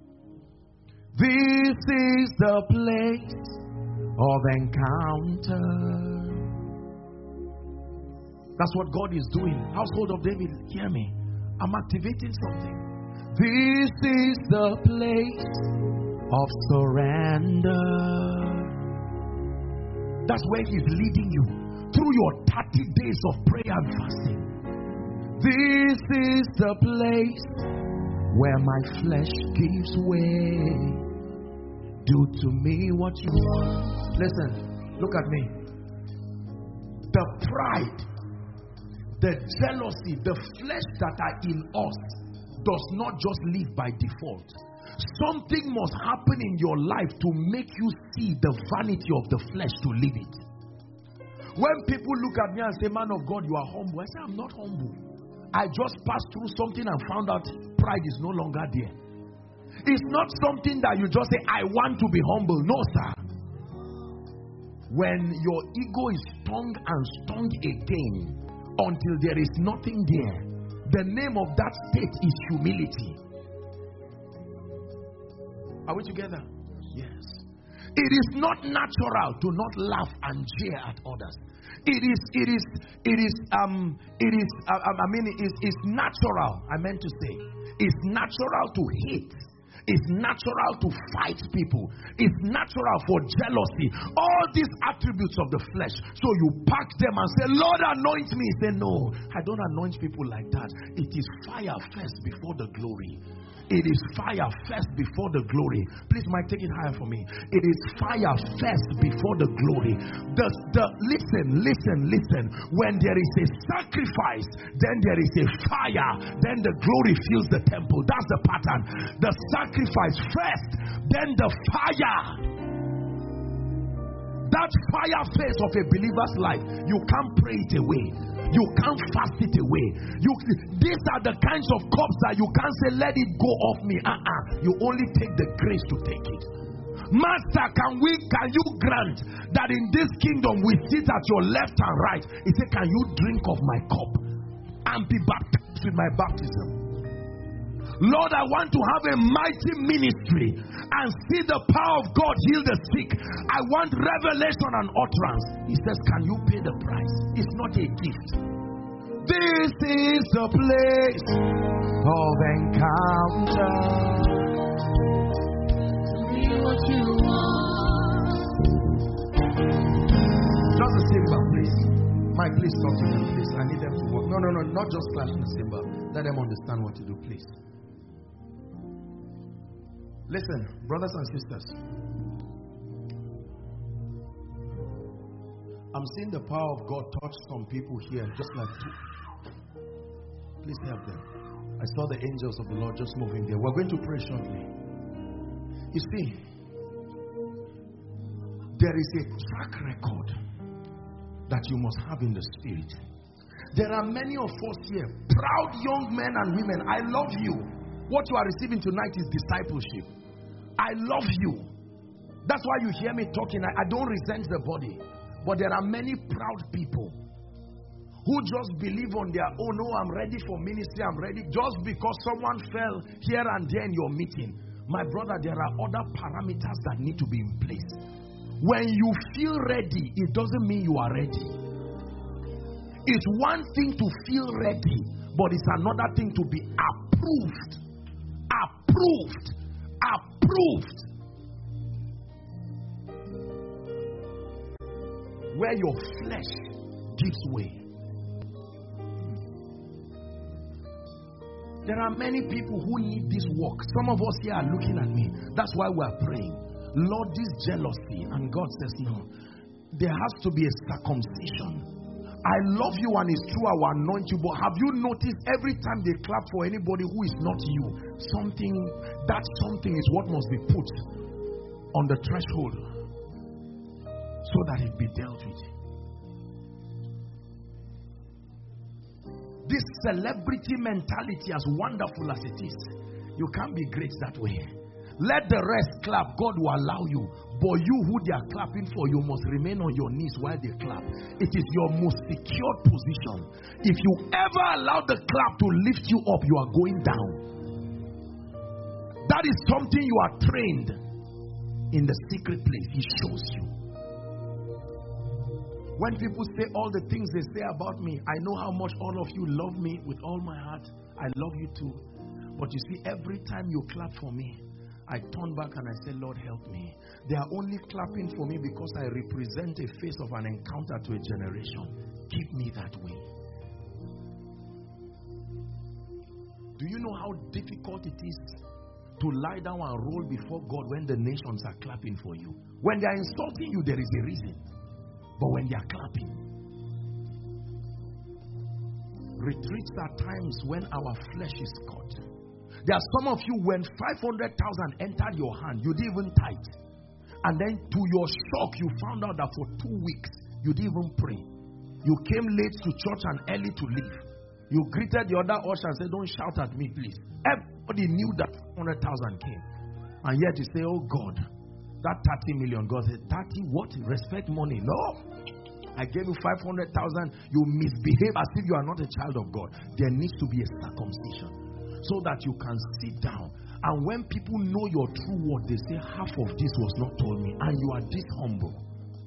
This is the place of encounter. That's what God is doing. Household of David, hear me. I'm activating something. This is the place of surrender. That's where He's leading you through your 30 days of prayer and fasting. This is the place where my flesh gives way. Do to me what you want. Listen, look at me. The pride, the jealousy, the flesh that are in us does not just live by default. Something must happen in your life to make you see the vanity of the flesh to leave it. When people look at me and say, man of God, you are humble, I say, I'm not humble. I just passed through something and found out pride is no longer there. It's not something that you just say, I want to be humble. No, sir. When your ego is stung and stung again, until there is nothing there, the name of that state is humility. Are we together? Yes. It is not natural to not laugh and jeer at others. It's natural, I meant to say. It's natural to hate. It's natural to fight people. It's natural for jealousy. All these attributes of the flesh. So you pack them and say, Lord, anoint me. Say, no, I don't anoint people like that. It is fire first before the glory. It is fire first before the glory. Please, Mike, take it higher for me. It is fire first before the glory. Listen. When there is a sacrifice, then there is a fire. Then the glory fills the temple. That's the pattern. The sacrifice first, then the fire. That fire phase of a believer's life, you can't pray it away. You can't fast it away. These are the kinds of cups that you can't say, let it go off me. You only take the grace to take it. Master, can you grant that in this kingdom we sit at your left and right? He said, can you drink of my cup and be baptized with my baptism? Lord, I want to have a mighty ministry and see the power of God heal the sick. I want revelation and utterance. He says, can you pay the price? It's not a gift. This is the place of encounter. Be what you want. Just a cymbal, please. Mike, please talk to them, please. I need them to work. No, not just clashing the cymbal. Let them understand what to do, please. Listen, brothers and sisters. I'm seeing the power of God touch some people here, just like you. Please help them. I saw the angels of the Lord just moving there. We're going to pray shortly. You see, there is a track record that you must have in the spirit. There are many of us here, proud young men and women. I love you. What you are receiving tonight is discipleship. I love you. That's why you hear me talking. I don't resent the body. But there are many proud people who just believe on their own. Oh, I'm ready for ministry. I'm ready. Just because someone fell here and there in your meeting. My brother, there are other parameters that need to be in place. When you feel ready, it doesn't mean you are ready. It's one thing to feel ready, but it's another thing to be approved. Approved. Approved. Where your flesh gives way. There are many people who need this work. Some of us here are looking at me. That's why we are praying. Lord, this jealousy. And God says, no. There has to be a circumcision. I love you and it's true, I will anoint you. But have you noticed every time they clap for anybody who is not you, that something is what must be put on the threshold so that it be dealt with. This celebrity mentality, as wonderful as it is, you can't be great that way. Let the rest clap. God will allow you. But you who they are clapping for, you must remain on your knees while they clap. It is your most secure position. If you ever allow the clap to lift you up, you are going down. That is something you are trained in the secret place. He shows you. When people say all the things they say about me, I know how much all of you love me with all my heart. I love you too. But you see, every time you clap for me, I turn back and I say, Lord, help me. They are only clapping for me because I represent a face of an encounter to a generation. Keep me that way. Do you know how difficult it is to lie down and roll before God when the nations are clapping for you? When they are insulting you, there is a reason. But when they are clapping, retreats are times when our flesh is caught. There are some of you, when 500,000 entered your hand, you didn't even tithe. And then to your shock, you found out that for 2 weeks, you didn't even pray. You came late to church and early to leave. You greeted the other usher and said, don't shout at me, please. Everybody knew that 500,000 came. And yet you say, oh God, that 30 million. God said, 30 what? Respect money. No. I gave you 500,000. You misbehave as if you are not a child of God. There needs to be a circumcision so that you can sit down. And when people know your true word, they say, half of this was not told me. And you are this humble.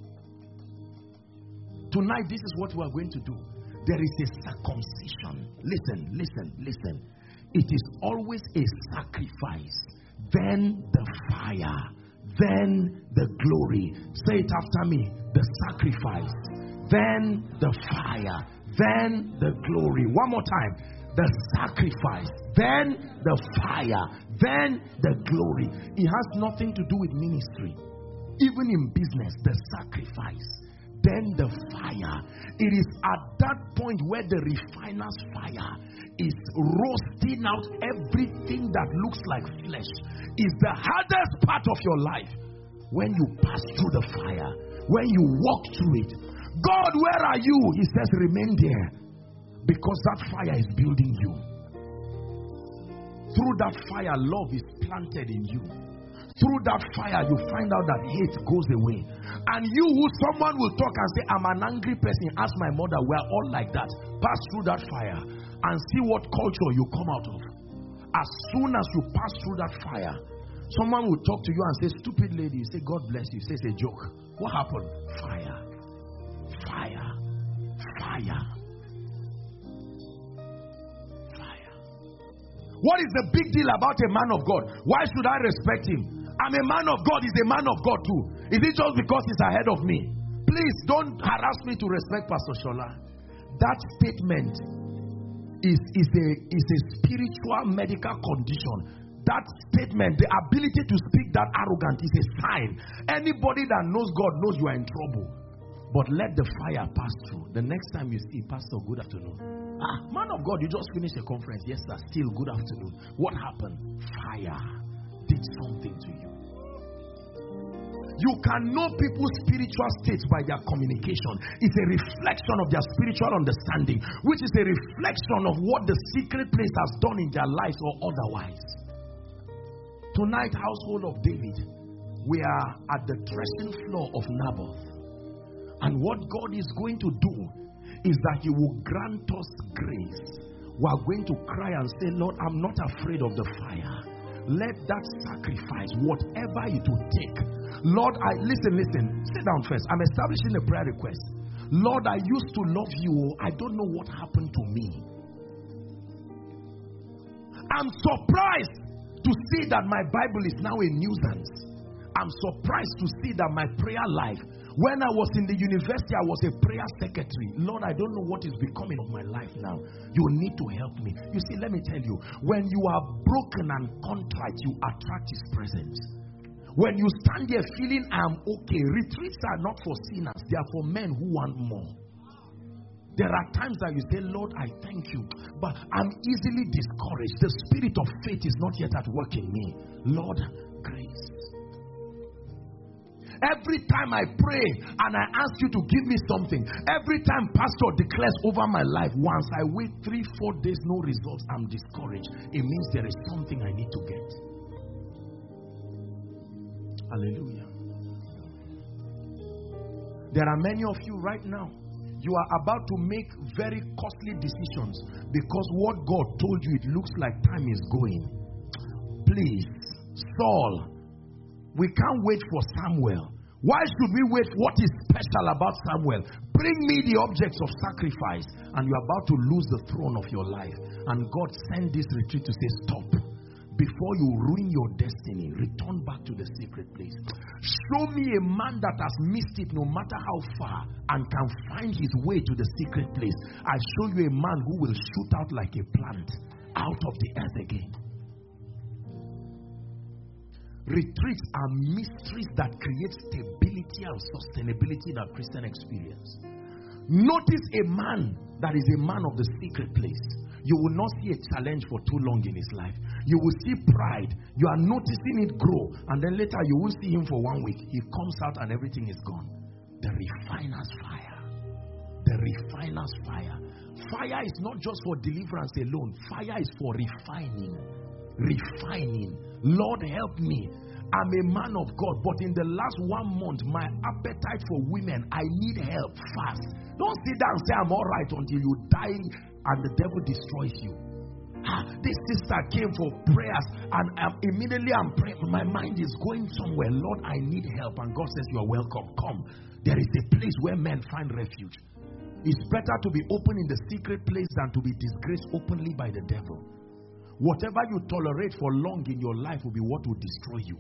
Tonight, this is what we are going to do. There is a circumcision. Listen, listen, listen. It is always a sacrifice. Then the fire. Then the glory. Say it after me. The sacrifice. Then the fire. Then the glory. One more time. The sacrifice. Then the fire. Then the glory. It has nothing to do with ministry. Even in business, the sacrifice. Then the fire. It is at that point where the refiner's fire is roasting out everything that looks like flesh. It's the hardest part of your life. When you pass through the fire, when you walk through it, God, where are you? He says, remain there. Because that fire is building you. Through that fire, love is planted in you. Through that fire, you find out that hate goes away. And you, who someone will talk and say, I'm an angry person, ask my mother, we're all like that. Pass through that fire and see what culture you come out of. As soon as you pass through that fire, someone will talk to you and say, stupid lady. You say, God bless you. You say, it's a joke. What happened? Fire. Fire. Fire. Fire. What is the big deal about a man of God? Why should I respect him? I'm a man of God. He's a man of God too. Is it just because he's ahead of me? Please don't harass me to respect Pastor Shola. That statement is a spiritual medical condition. That statement, the ability to speak that arrogant, is a sign. Anybody that knows God knows you are in trouble. But let the fire pass through. The next time you see, Pastor, good afternoon. Man of God, you just finished a conference. Yes, sir. Still good afternoon. What happened? Fire did something to you. You can know people's spiritual states by their communication. It's a reflection of their spiritual understanding, which is a reflection of what the secret place has done in their lives or otherwise. Tonight, household of David, we are at the threshing floor of Naboth. And what God is going to do is that He will grant us grace. We are going to cry and say, Lord, I'm not afraid of the fire. Let that sacrifice, whatever it will take. Lord, listen, sit down first. I'm establishing a prayer request. Lord, I used to love you. I don't know what happened to me. I'm surprised to see that my Bible is now a nuisance. I'm surprised to see that my prayer life, when I was in the university, I was a prayer secretary. Lord, I don't know what is becoming of my life now. You need to help me. You see, let me tell you, when you are broken and contrite, you attract His presence. When you stand there feeling I'm okay, retreats are not for sinners. They are for men who want more. There are times that you say, Lord, I thank you, but I'm easily discouraged. The spirit of faith is not yet at work in me. Lord, grace. Every time I pray and I ask you to give me something, every time pastor declares over my life, once I wait 3-4 days, no results, I'm discouraged. It means there is something I need to get. Hallelujah. There are many of you right now, you are about to make very costly decisions because what God told you, it looks like time is going. Please, Saul, we can't wait for Samuel. Why should we wait? What is special about Samuel? Bring me the objects of sacrifice, and you're about to lose the throne of your life. And God sent this retreat to say, stop. Before you ruin your destiny, return back to the secret place. Show me a man that has missed it no matter how far and can find his way to the secret place. I show you a man who will shoot out like a plant out of the earth again. Retreats are mysteries that create stability and sustainability in our Christian experience. Notice a man that is a man of the secret place. You will not see a challenge for too long in his life. You will see pride. You are noticing it grow. And then later you will see him for 1 week. He comes out and everything is gone. The refiner's fire. The refiner's fire. Fire is not just for deliverance alone. Fire is for refining. Refining. Lord, help me. I'm a man of God, but in the last 1 month, my appetite for women, I need help fast. Don't sit down and say I'm all right until you die and the devil destroys you. This sister came for prayers and immediately I'm praying. My mind is going somewhere. Lord, I need help. And God says, you are welcome. Come. There is a place where men find refuge. It's better to be open in the secret place than to be disgraced openly by the devil. Whatever you tolerate for long in your life will be what will destroy you.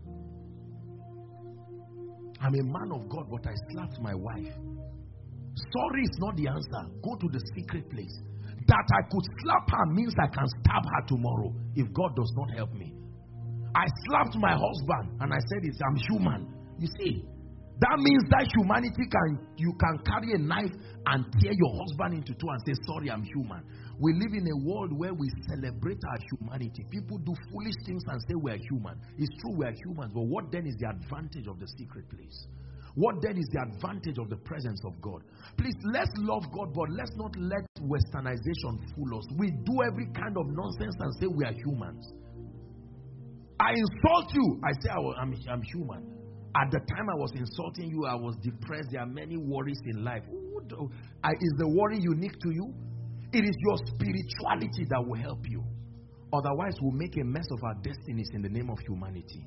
I'm a man of God, but I slapped my wife. Sorry is not the answer. Go to the secret place. That I could slap her means I can stab her tomorrow if God does not help me. I slapped my husband and I said, I'm human. You see, that means that you can carry a knife and tear your husband into two and say, sorry, I'm human. We live in a world where we celebrate our humanity. People do foolish things and say we are human. It's true we are humans, but what then is the advantage of the secret place? What then is the advantage of the presence of God? Please, let's love God, but let's not let westernization fool us. We do every kind of nonsense and say we are humans. I insult you, I say I'm human. At the time I was insulting you, I was depressed. There are many worries in life. Is the worry unique to you? It is your spirituality that will help you. Otherwise, we'll make a mess of our destinies in the name of humanity.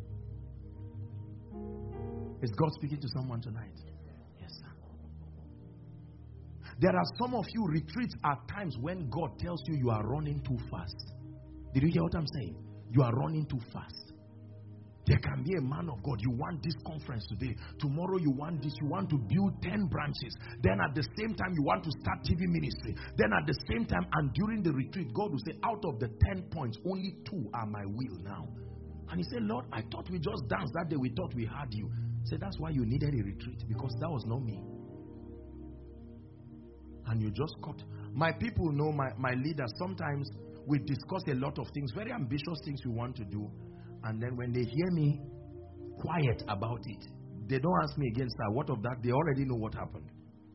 Is God speaking to someone tonight? Yes, sir. There are some of you, retreats are times when God tells you you are running too fast. Did you hear what I'm saying? You are running too fast. There can be a man of God. You want this conference today. Tomorrow you want this. You want to build 10 branches. Then at the same time you want to start TV ministry. Then at the same time and during the retreat, God will say, out of the 10 points, only 2 are my will now. And he said, Lord, I thought we just danced that day. We thought we had you. He said, that's why you needed a retreat, because that was not me. And you just cut. My people know, my leaders, sometimes we discuss a lot of things, very ambitious things we want to do. And then when they hear me quiet about it, they don't ask me again, sir, what of that? They already know what happened.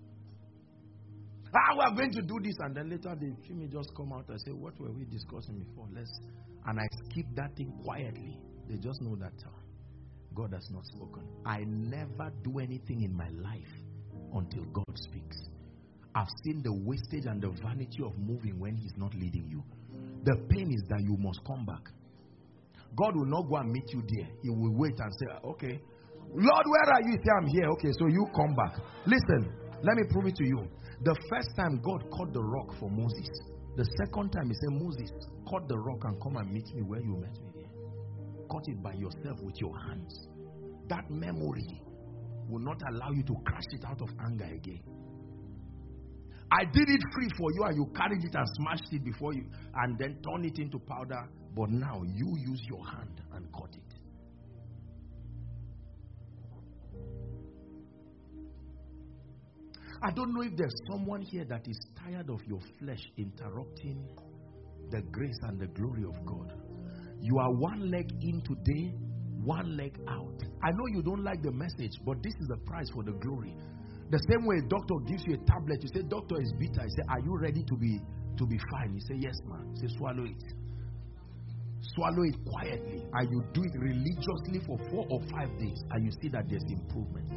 We are going to do this. And then later they see me just come out and say, what were we discussing before? And I skip that thing quietly. They just know that God has not spoken. I never do anything in my life until God speaks. I've seen the wastage and the vanity of moving when He's not leading you. The pain is that you must come back. God will not go and meet you there. He will wait and say, okay, Lord, where are you? He say, I'm here. Okay, so you come back. Listen, let me prove it to you. The first time God cut the rock for Moses. The second time He said, Moses, cut the rock and come and meet me where you met me there. Cut it by yourself with your hands. That memory will not allow you to crash it out of anger again. I did it free for you and you carried it and smashed it before you and then turned it into powder. But now you use your hand and cut it. I don't know if there's someone here that is tired of your flesh interrupting the grace and the glory of God. You are one leg in today, one leg out. I know you don't like the message, but this is the price for the glory. The same way a doctor gives you a tablet, you say, doctor is bitter. I say, are you ready to be fine? You say, yes, man. You say, swallow it. Swallow it quietly. And you do it religiously for 4 or 5 days, and you see that there's improvement.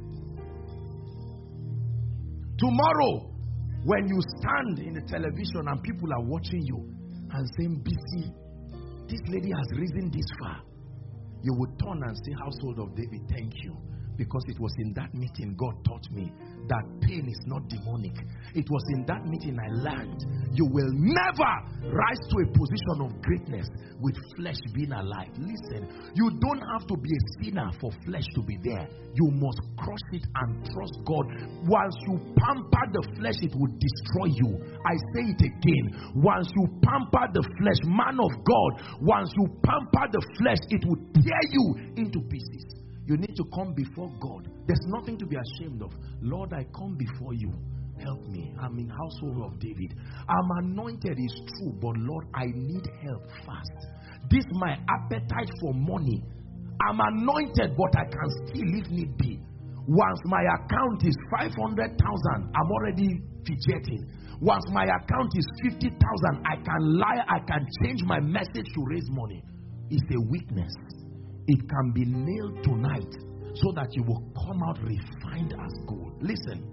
Tomorrow, when you stand in the television and people are watching you and saying, BC, this lady has risen this far, you would turn and say, household of David, thank you. Because it was in that meeting God taught me that pain is not demonic. It was in that meeting I learned you will never rise to a position of greatness with flesh being alive. Listen, you don't have to be a sinner for flesh to be there. You must crush it and trust God. Once you pamper the flesh, it will destroy you. I say it again. Once you pamper the flesh, man of God, once you pamper the flesh, it will tear you into pieces. You need to come before God. There's nothing to be ashamed of. Lord, I come before you. Help me. I'm in household of David. I'm anointed, is true, but Lord, I need help fast. This my appetite for money. I'm anointed, but I can still if need be. Once my account is 500,000, I'm already fidgeting. Once my account is 50,000, I can lie, I can change my message to raise money. It's a weakness. It can be nailed tonight so that you will come out refined as gold. Listen,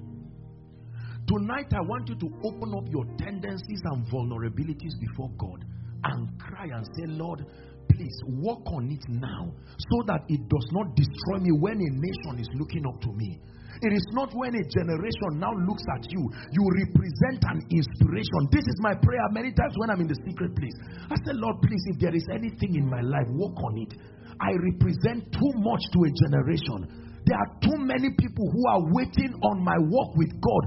tonight I want you to open up your tendencies and vulnerabilities before God and cry and say, Lord, please work on it now so that it does not destroy me when a nation is looking up to me. It is not when a generation now looks at you, you represent an inspiration. This is my prayer many times when I'm in the secret place. I say, Lord, please, if there is anything in my life, work on it. I represent too much to a generation. There are too many people who are waiting on my walk with God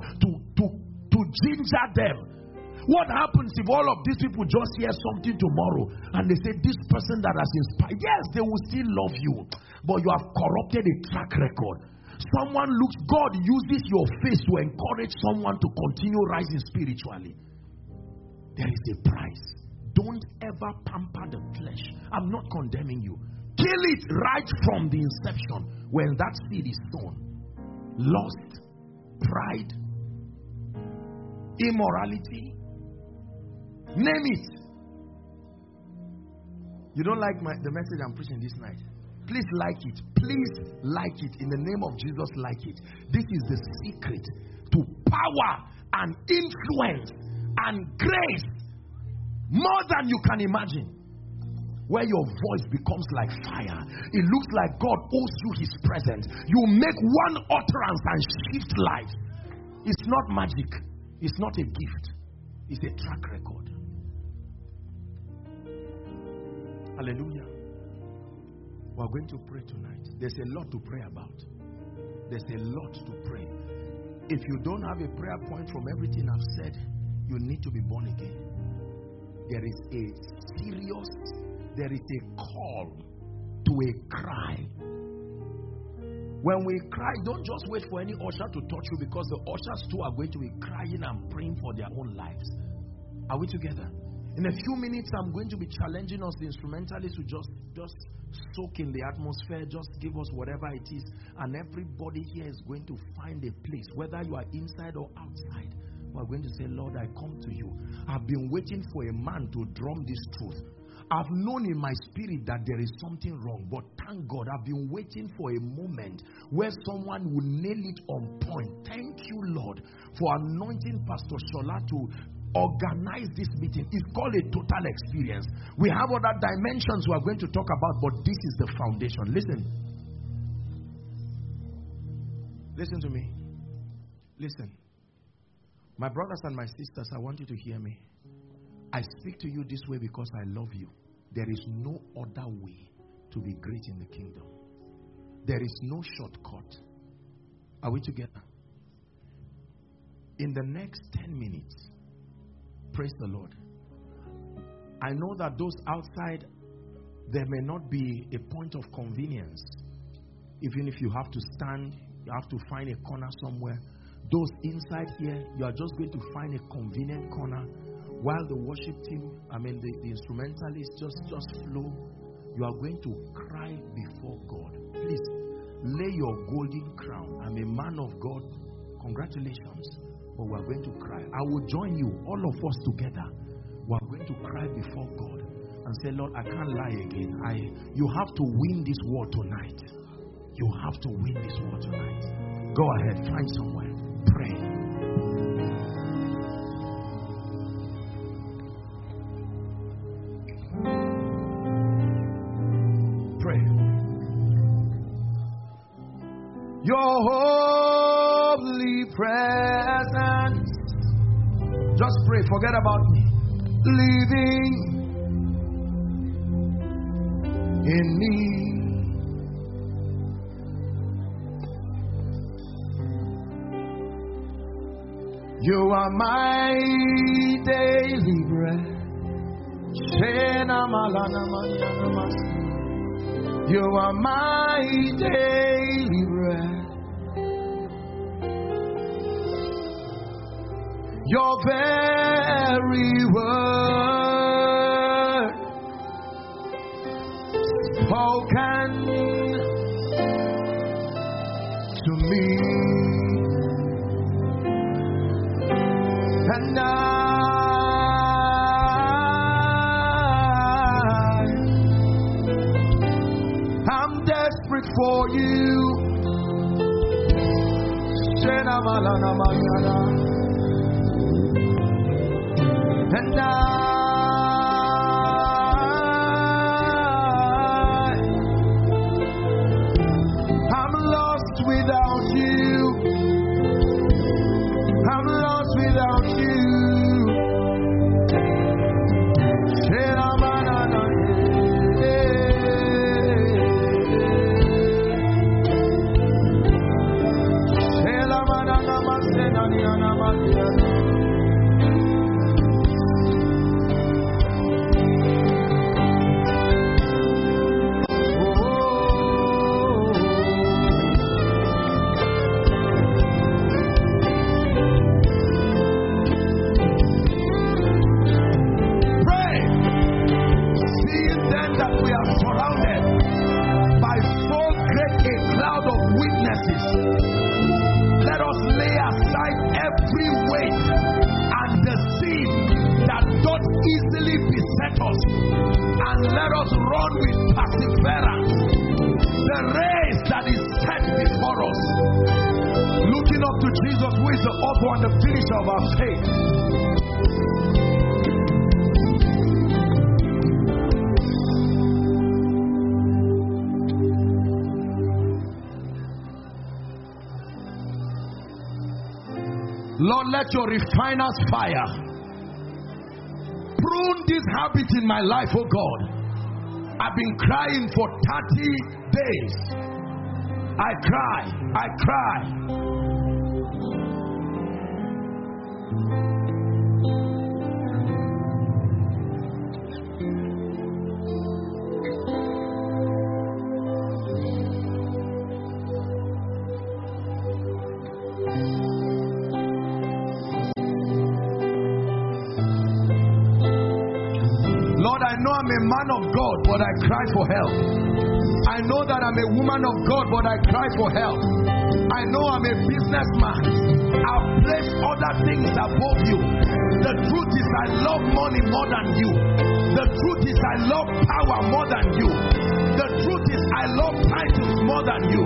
to ginger them. What happens if all of these people just hear something tomorrow and they say, this person that has inspired, yes, they will still love you, but you have corrupted a track record. Someone looks, God uses your face to encourage someone to continue rising spiritually. There is a price. Don't ever pamper the flesh. I'm not condemning you. Kill it right from the inception when that seed is sown. Lust, pride, immorality, name it. You don't like the message I'm preaching this night? Please like it. Please like it. In the name of Jesus, like it. This is the secret to power and influence and grace more than you can imagine. Where your voice becomes like fire. It looks like God owes you His presence. You make one utterance and shift lives. It's not magic. It's not a gift. It's a track record. Hallelujah. We're going to pray tonight. There's a lot to pray about. There's a lot to pray. If you don't have a prayer point from everything I've said, you need to be born again. There is a call to a cry. When we cry, don't just wait for any usher to touch you, because the ushers too are going to be crying and praying for their own lives. Are we together? In a few minutes, I'm going to be challenging us, the instrumentalists, to just soak in the atmosphere, just give us whatever it is, and everybody here is going to find a place, whether you are inside or outside. We're going to say, Lord, I come to you. I've been waiting for a man to drum this truth. I've known in my spirit that there is something wrong, but thank God I've been waiting for a moment where someone will nail it on point. Thank you, Lord, for anointing Pastor Shola to organize this meeting. It's called a total experience. We have other dimensions we are going to talk about, but this is the foundation. Listen to me. Listen. My brothers and my sisters, I want you to hear me. I speak to you this way because I love you. There is no other way to be great in the kingdom. There is no shortcut. Are we together? In the next 10 minutes, praise the Lord. I know that those outside, there may not be a point of convenience. Even if you have to stand, you have to find a corner somewhere. Those inside here, you are just going to find a convenient corner. While the worship team, the instrumentalists just flow, you are going to cry before God. Please, lay your golden crown. I'm a man of God. Congratulations. But we are going to cry. I will join you, all of us together. We are going to cry before God and say, Lord, I can't lie again. You have to win this war tonight. You have to win this war tonight. Go ahead, find somewhere. Pray. Your holy presence. Just pray, forget about me. Living in me. You are my daily bread. You are my daily bread. Your very word spoken to me, and I'm desperate for you. And I'm lost without you. I'm lost without you. Lord, let your refiner's fire prune this habit in my life, oh God. I've been crying for 30 days. I cry. Lord, I know I'm a man of God, but I cry for help. I know that I'm a woman of God, but I cry for help. I know I'm a businessman. I've placed other things above you. The truth is I love money more than you. The truth is I love power more than you. The truth is I love titles more than you.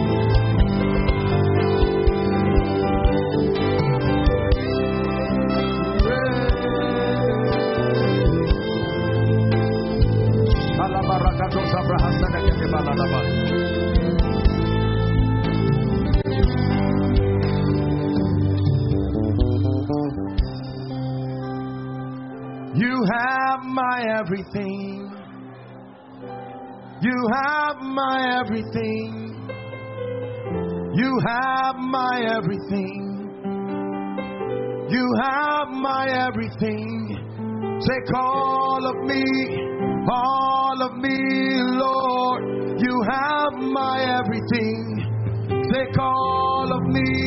You have my everything. You have my everything. You have my everything. You have my everything. Take all of me, Lord. You have my everything. Take all of me,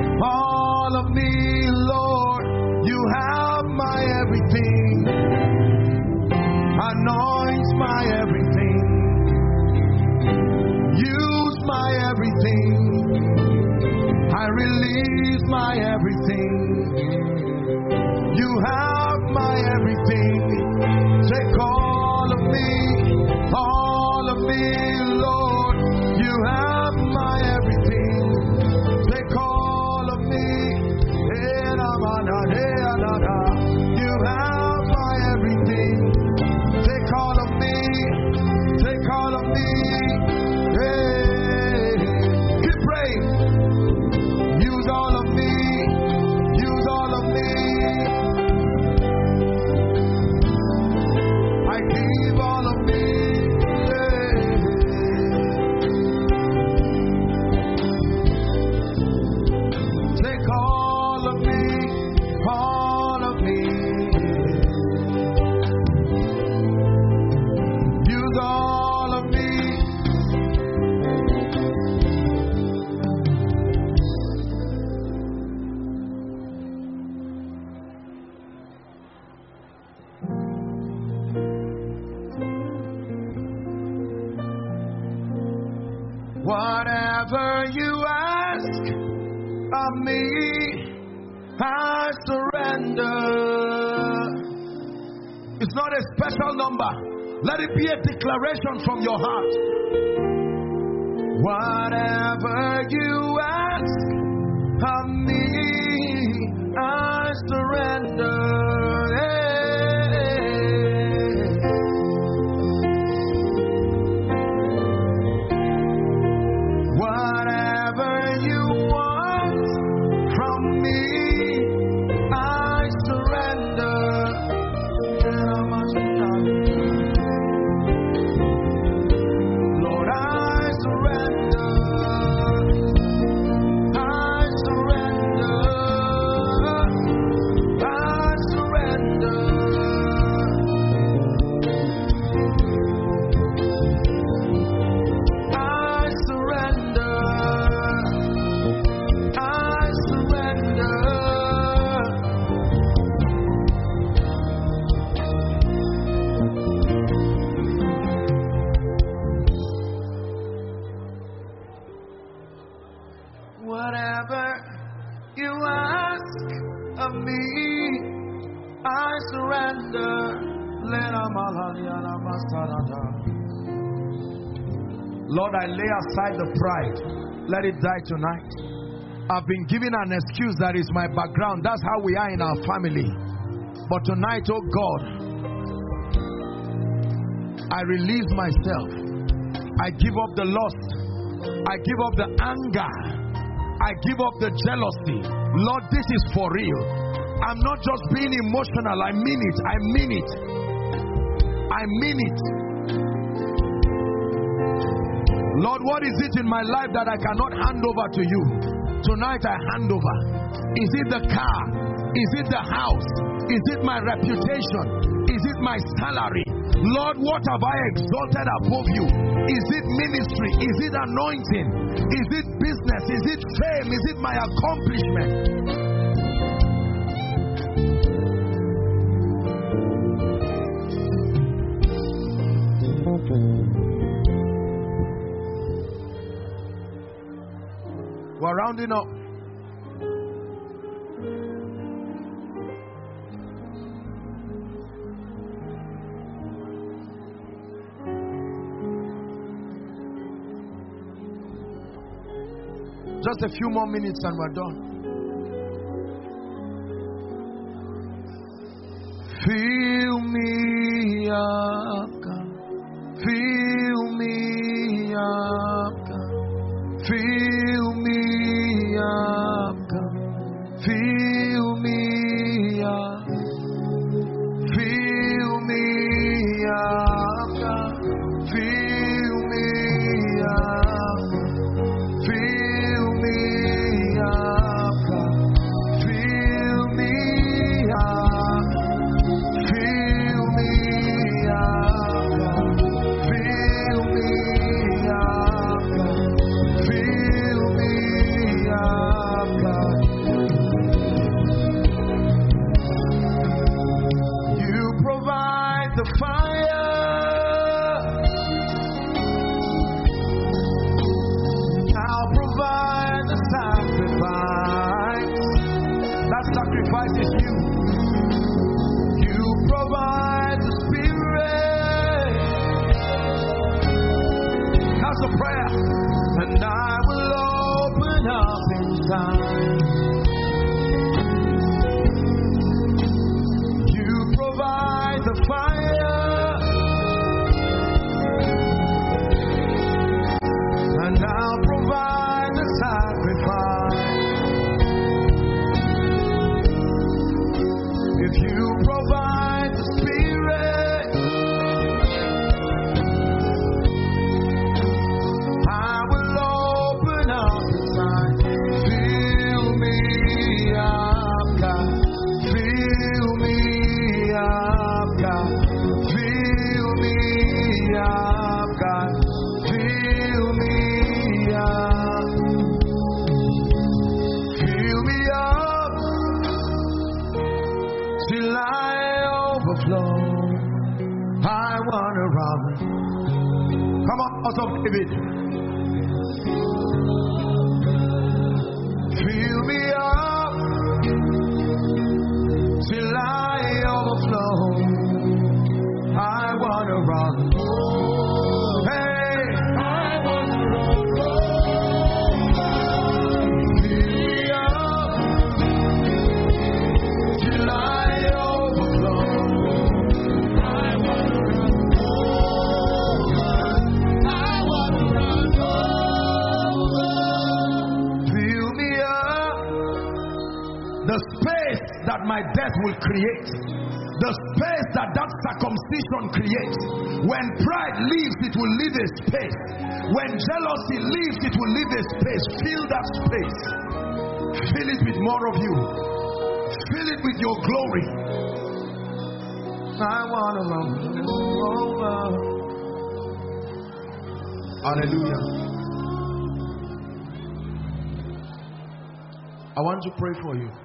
Lord. You have my everything. Anoint my everything. Use my everything. I release my everything. You have my everything. Take all of me, Lord. You have my everything. Take all of me. You have my everything. Take all of me. Take all of me. Hey. Keep praying. Use all of me. Use all of me. I give all of me. Take all of me. All of me. Use all of me. Whatever you ask of me, I surrender. It's not a special number. Let it be a declaration from your heart. Whatever you ask of me, I surrender. Whatever you want from me, I surrender. Lord, I surrender. I surrender. I surrender. I surrender. I surrender. Whatever you ask of me, I surrender. Lord, I lay aside the pride. Let it die tonight. I've been given an excuse that is my background. That's how we are in our family. But tonight, oh God, I release myself. I give up the lust. I give up the anger. I give up the jealousy. Lord, this is for real. I'm not just being emotional. I mean it. I mean it. I mean it. Lord, what is it in my life that I cannot hand over to you? Tonight I hand over. Is it the car? Is it the house? Is it my reputation? Is it my salary? Lord, what have I exalted above you? Is it ministry? Is it anointing? Is it business? Is it fame? Is it my accomplishment? We're rounding up. Just a few more minutes and we're done. Fill me up, God. Fill me up, God. Fill me up, God. Fill me up. Fill me up, God. Fill me up. Fill me up, God. Fill me up. Fill me up, God. Fill me up, God. Fill me up, God. You provide the fire. I'll provide the sacrifice. That sacrifice is you. You provide the Spirit. That's a prayer. And I will open up inside. You provide the fire. And I'll provide the sacrifice. If you provide the Spirit, I will open up inside. Fill me up, God. Fill me up, God. Fill me up, God. Fill me up. Fill me up till I overflow. I wanna run. Come on, out of David. Fill me up till I overflow. I wanna run. Hey, I wanna run. Fill me up till I overflow. I wanna run over. I wanna run over. Fill me up. The space that my death will create. The space that circumcision creates. When pride leaves, it will leave a space. When jealousy leaves, it will leave a space. Fill that space. Fill it with more of you. Fill it with your glory. I want to run over. Hallelujah. I want to pray for you.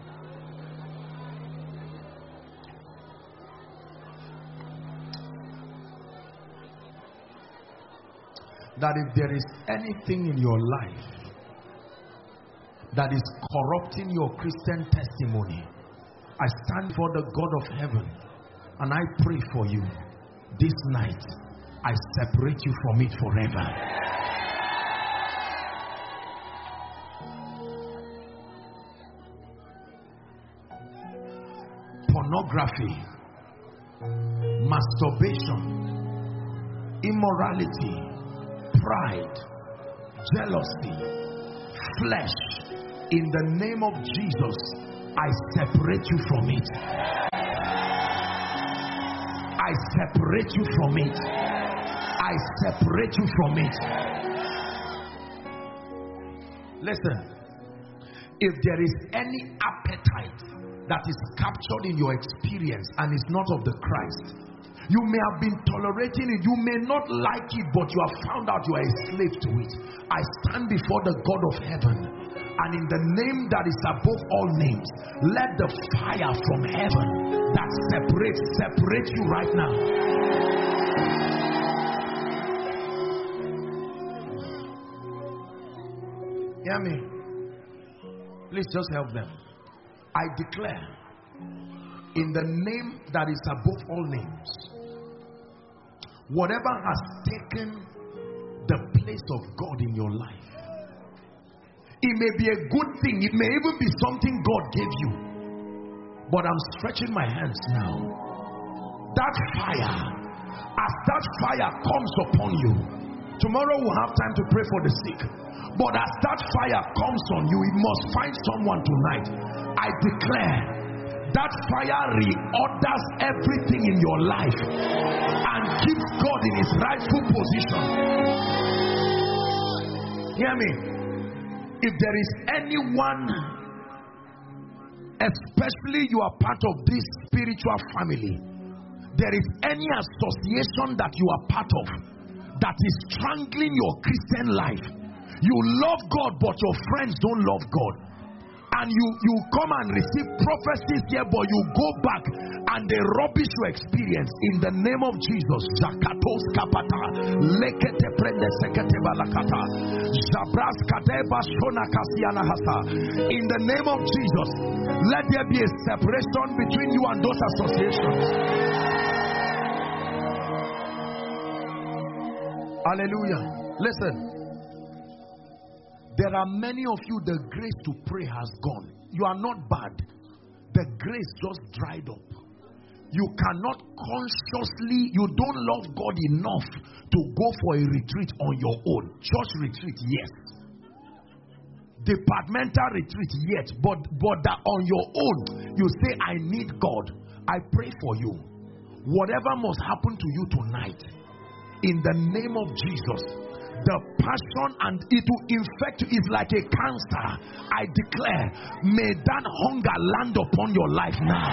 That if there is anything in your life that is corrupting your Christian testimony, I stand for the God of heaven and I pray for you this night. I separate you from it forever. Pornography, masturbation, immorality, pride, jealousy, flesh, in the name of Jesus, I separate you from it. I separate you from it. I separate you from it. Listen, if there is any appetite that is captured in your experience and is not of the Christ, you may have been tolerating it, you may not like it, but you have found out you are a slave to it. I stand before the God of heaven, and in the name that is above all names, let the fire from heaven that separate you right now. Hear me. Please just help them. I declare, in the name that is above all names, whatever has taken the place of God in your life, it may be a good thing, it may even be something God gave you, but I'm stretching my hands now. That fire, as that fire comes upon you, tomorrow we'll have time to pray for the sick, but as that fire comes on you, it must find someone tonight. I declare that fire reorders everything in your life and keeps God in his rightful position. Hear me. If there is anyone, especially you are part of this spiritual family, there is any association that you are part of that is strangling your Christian life. You love God, but your friends don't love God. And you come and receive prophecies here, but you go back and they rubbish your experience. In the name of Jesus, Zakatos kapata, lekete prende sekete balakata, Zabras kadeba shona kasiana hasa. In the name of Jesus, let there be a separation between you and those associations. Hallelujah. Listen. There are many of you, the grace to pray has gone. You are not bad. The grace just dried up. You cannot consciously, you don't love God enough to go for a retreat on your own. Church retreat, yes. Departmental retreat, yes. But that on your own, you say, I need God. I pray for you. Whatever must happen to you tonight, in the name of Jesus, the passion and it will infect you is like a cancer. I declare, may that hunger land upon your life now.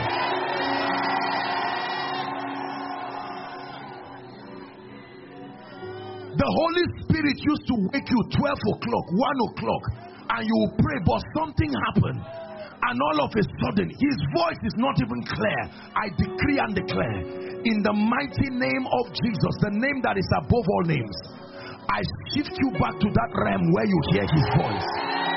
The Holy Spirit used to wake you 12 o'clock, 1 o'clock, and you will pray, but something happened, and all of a sudden his voice is not even clear. I decree and declare, in the mighty name of Jesus, the name that is above all names, I shift you back to that realm where you hear his voice.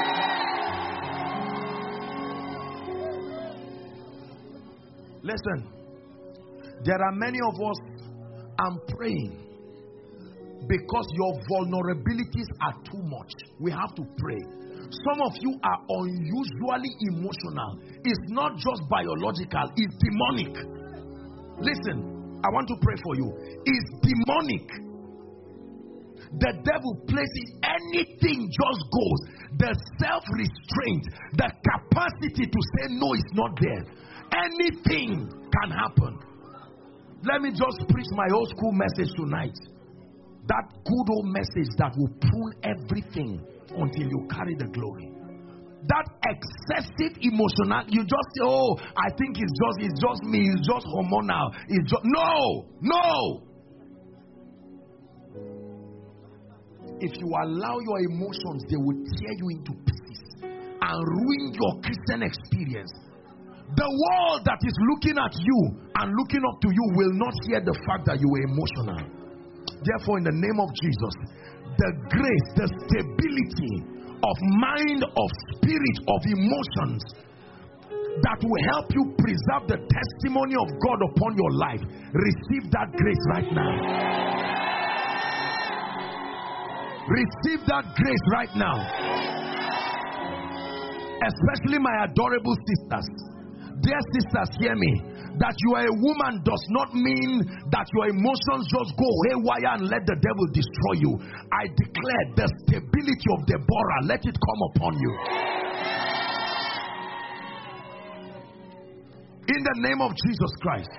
Listen, there are many of us, I'm praying because your vulnerabilities are too much. We have to pray. Some of you are unusually emotional. It's not just biological, it's demonic. Listen, I want to pray for you. It's demonic. The devil places anything just goes. The self-restraint, the capacity to say no is not there. Anything can happen. Let me just preach my old school message tonight. That good old message that will prune everything until you carry the glory. That excessive emotional, you just say, oh, I think it's just me, it's just hormonal. It's just no. If you allow your emotions, they will tear you into pieces and ruin your Christian experience. The world that is looking at you and looking up to you will not hear the fact that you were emotional. Therefore, in the name of Jesus, the grace, the stability of mind, of spirit, of emotions that will help you preserve the testimony of God upon your life, receive that grace right now. Receive that grace right now. Especially my adorable sisters. Dear sisters, hear me. That you are a woman does not mean that your emotions just go haywire and let the devil destroy you. I declare the stability of Deborah, let it come upon you. In the name of Jesus Christ.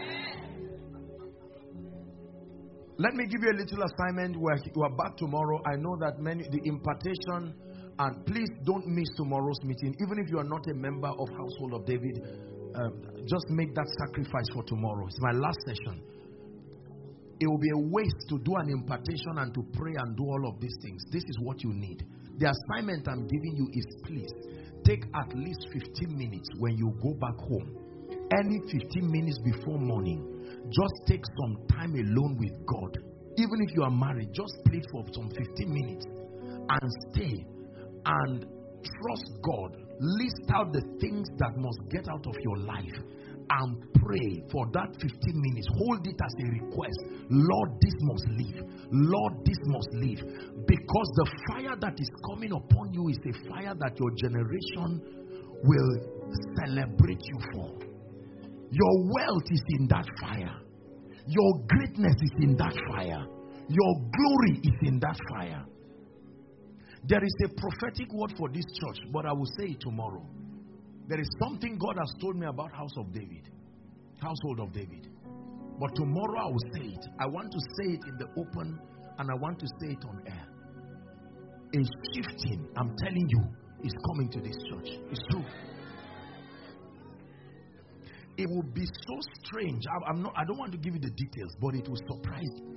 Let me give you a little assignment where you are back tomorrow. I know that the impartation, and please don't miss tomorrow's meeting. Even if you are not a member of Household of David, just make that sacrifice for tomorrow. It's my last session. It will be a waste to do an impartation and to pray and do all of these things. This is what you need. The assignment I'm giving you is, please take at least 15 minutes when you go back home. Any 15 minutes before morning, just take some time alone with God. Even if you are married, just plead for some 15 minutes and stay and trust God. List out the things that must get out of your life and pray for that 15 minutes. Hold it as a request. Lord, this must leave. Lord, this must leave. Because the fire that is coming upon you is a fire that your generation will celebrate you for. Your wealth is in that fire. Your greatness is in that fire. Your glory is in that fire. There is a prophetic word for this church, but I will say it tomorrow. There is something God has told me about household of David. But tomorrow I will say it. I want to say it in the open, and I want to say it on air. A shifting, I'm telling you, is coming to this church. It's true. It will be so strange. I don't want to give you the details, but it will surprise you.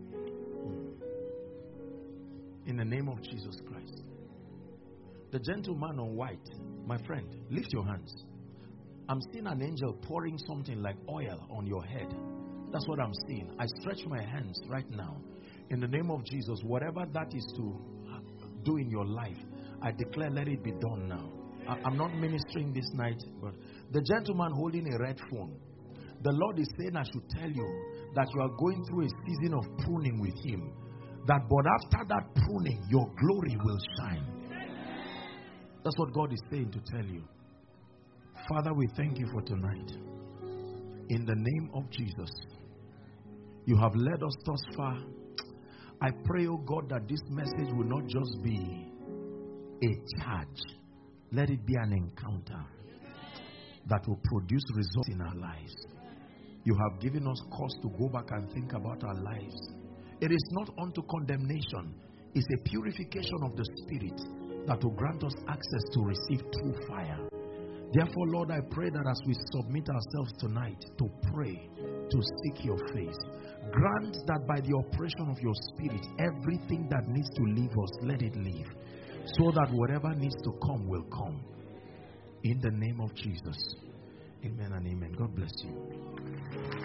In the name of Jesus Christ. The gentleman on white, my friend, lift your hands. I'm seeing an angel pouring something like oil on your head. That's what I'm seeing. I stretch my hands right now. In the name of Jesus, whatever that is to do in your life, I declare, let it be done now. I'm not ministering this night, but the gentleman holding a red phone, the Lord is saying I should tell you that you are going through a season of pruning with Him. But after that pruning, your glory will shine. That's what God is saying to tell you. Father, we thank you for tonight. In the name of Jesus, you have led us thus far. I pray, oh God, that this message will not just be a charge. Let it be an encounter that will produce results in our lives. You have given us cause to go back and think about our lives. It is not unto condemnation. It's a purification of the Spirit that will grant us access to receive true fire. Therefore, Lord, I pray that as we submit ourselves tonight to pray, to seek your face, grant that by the operation of your Spirit, everything that needs to leave us, let it leave, so that whatever needs to come will come. In the name of Jesus. Amen and amen. God bless you.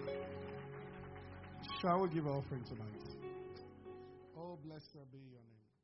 Shall we give offering tonight? Oh, blessed be your name.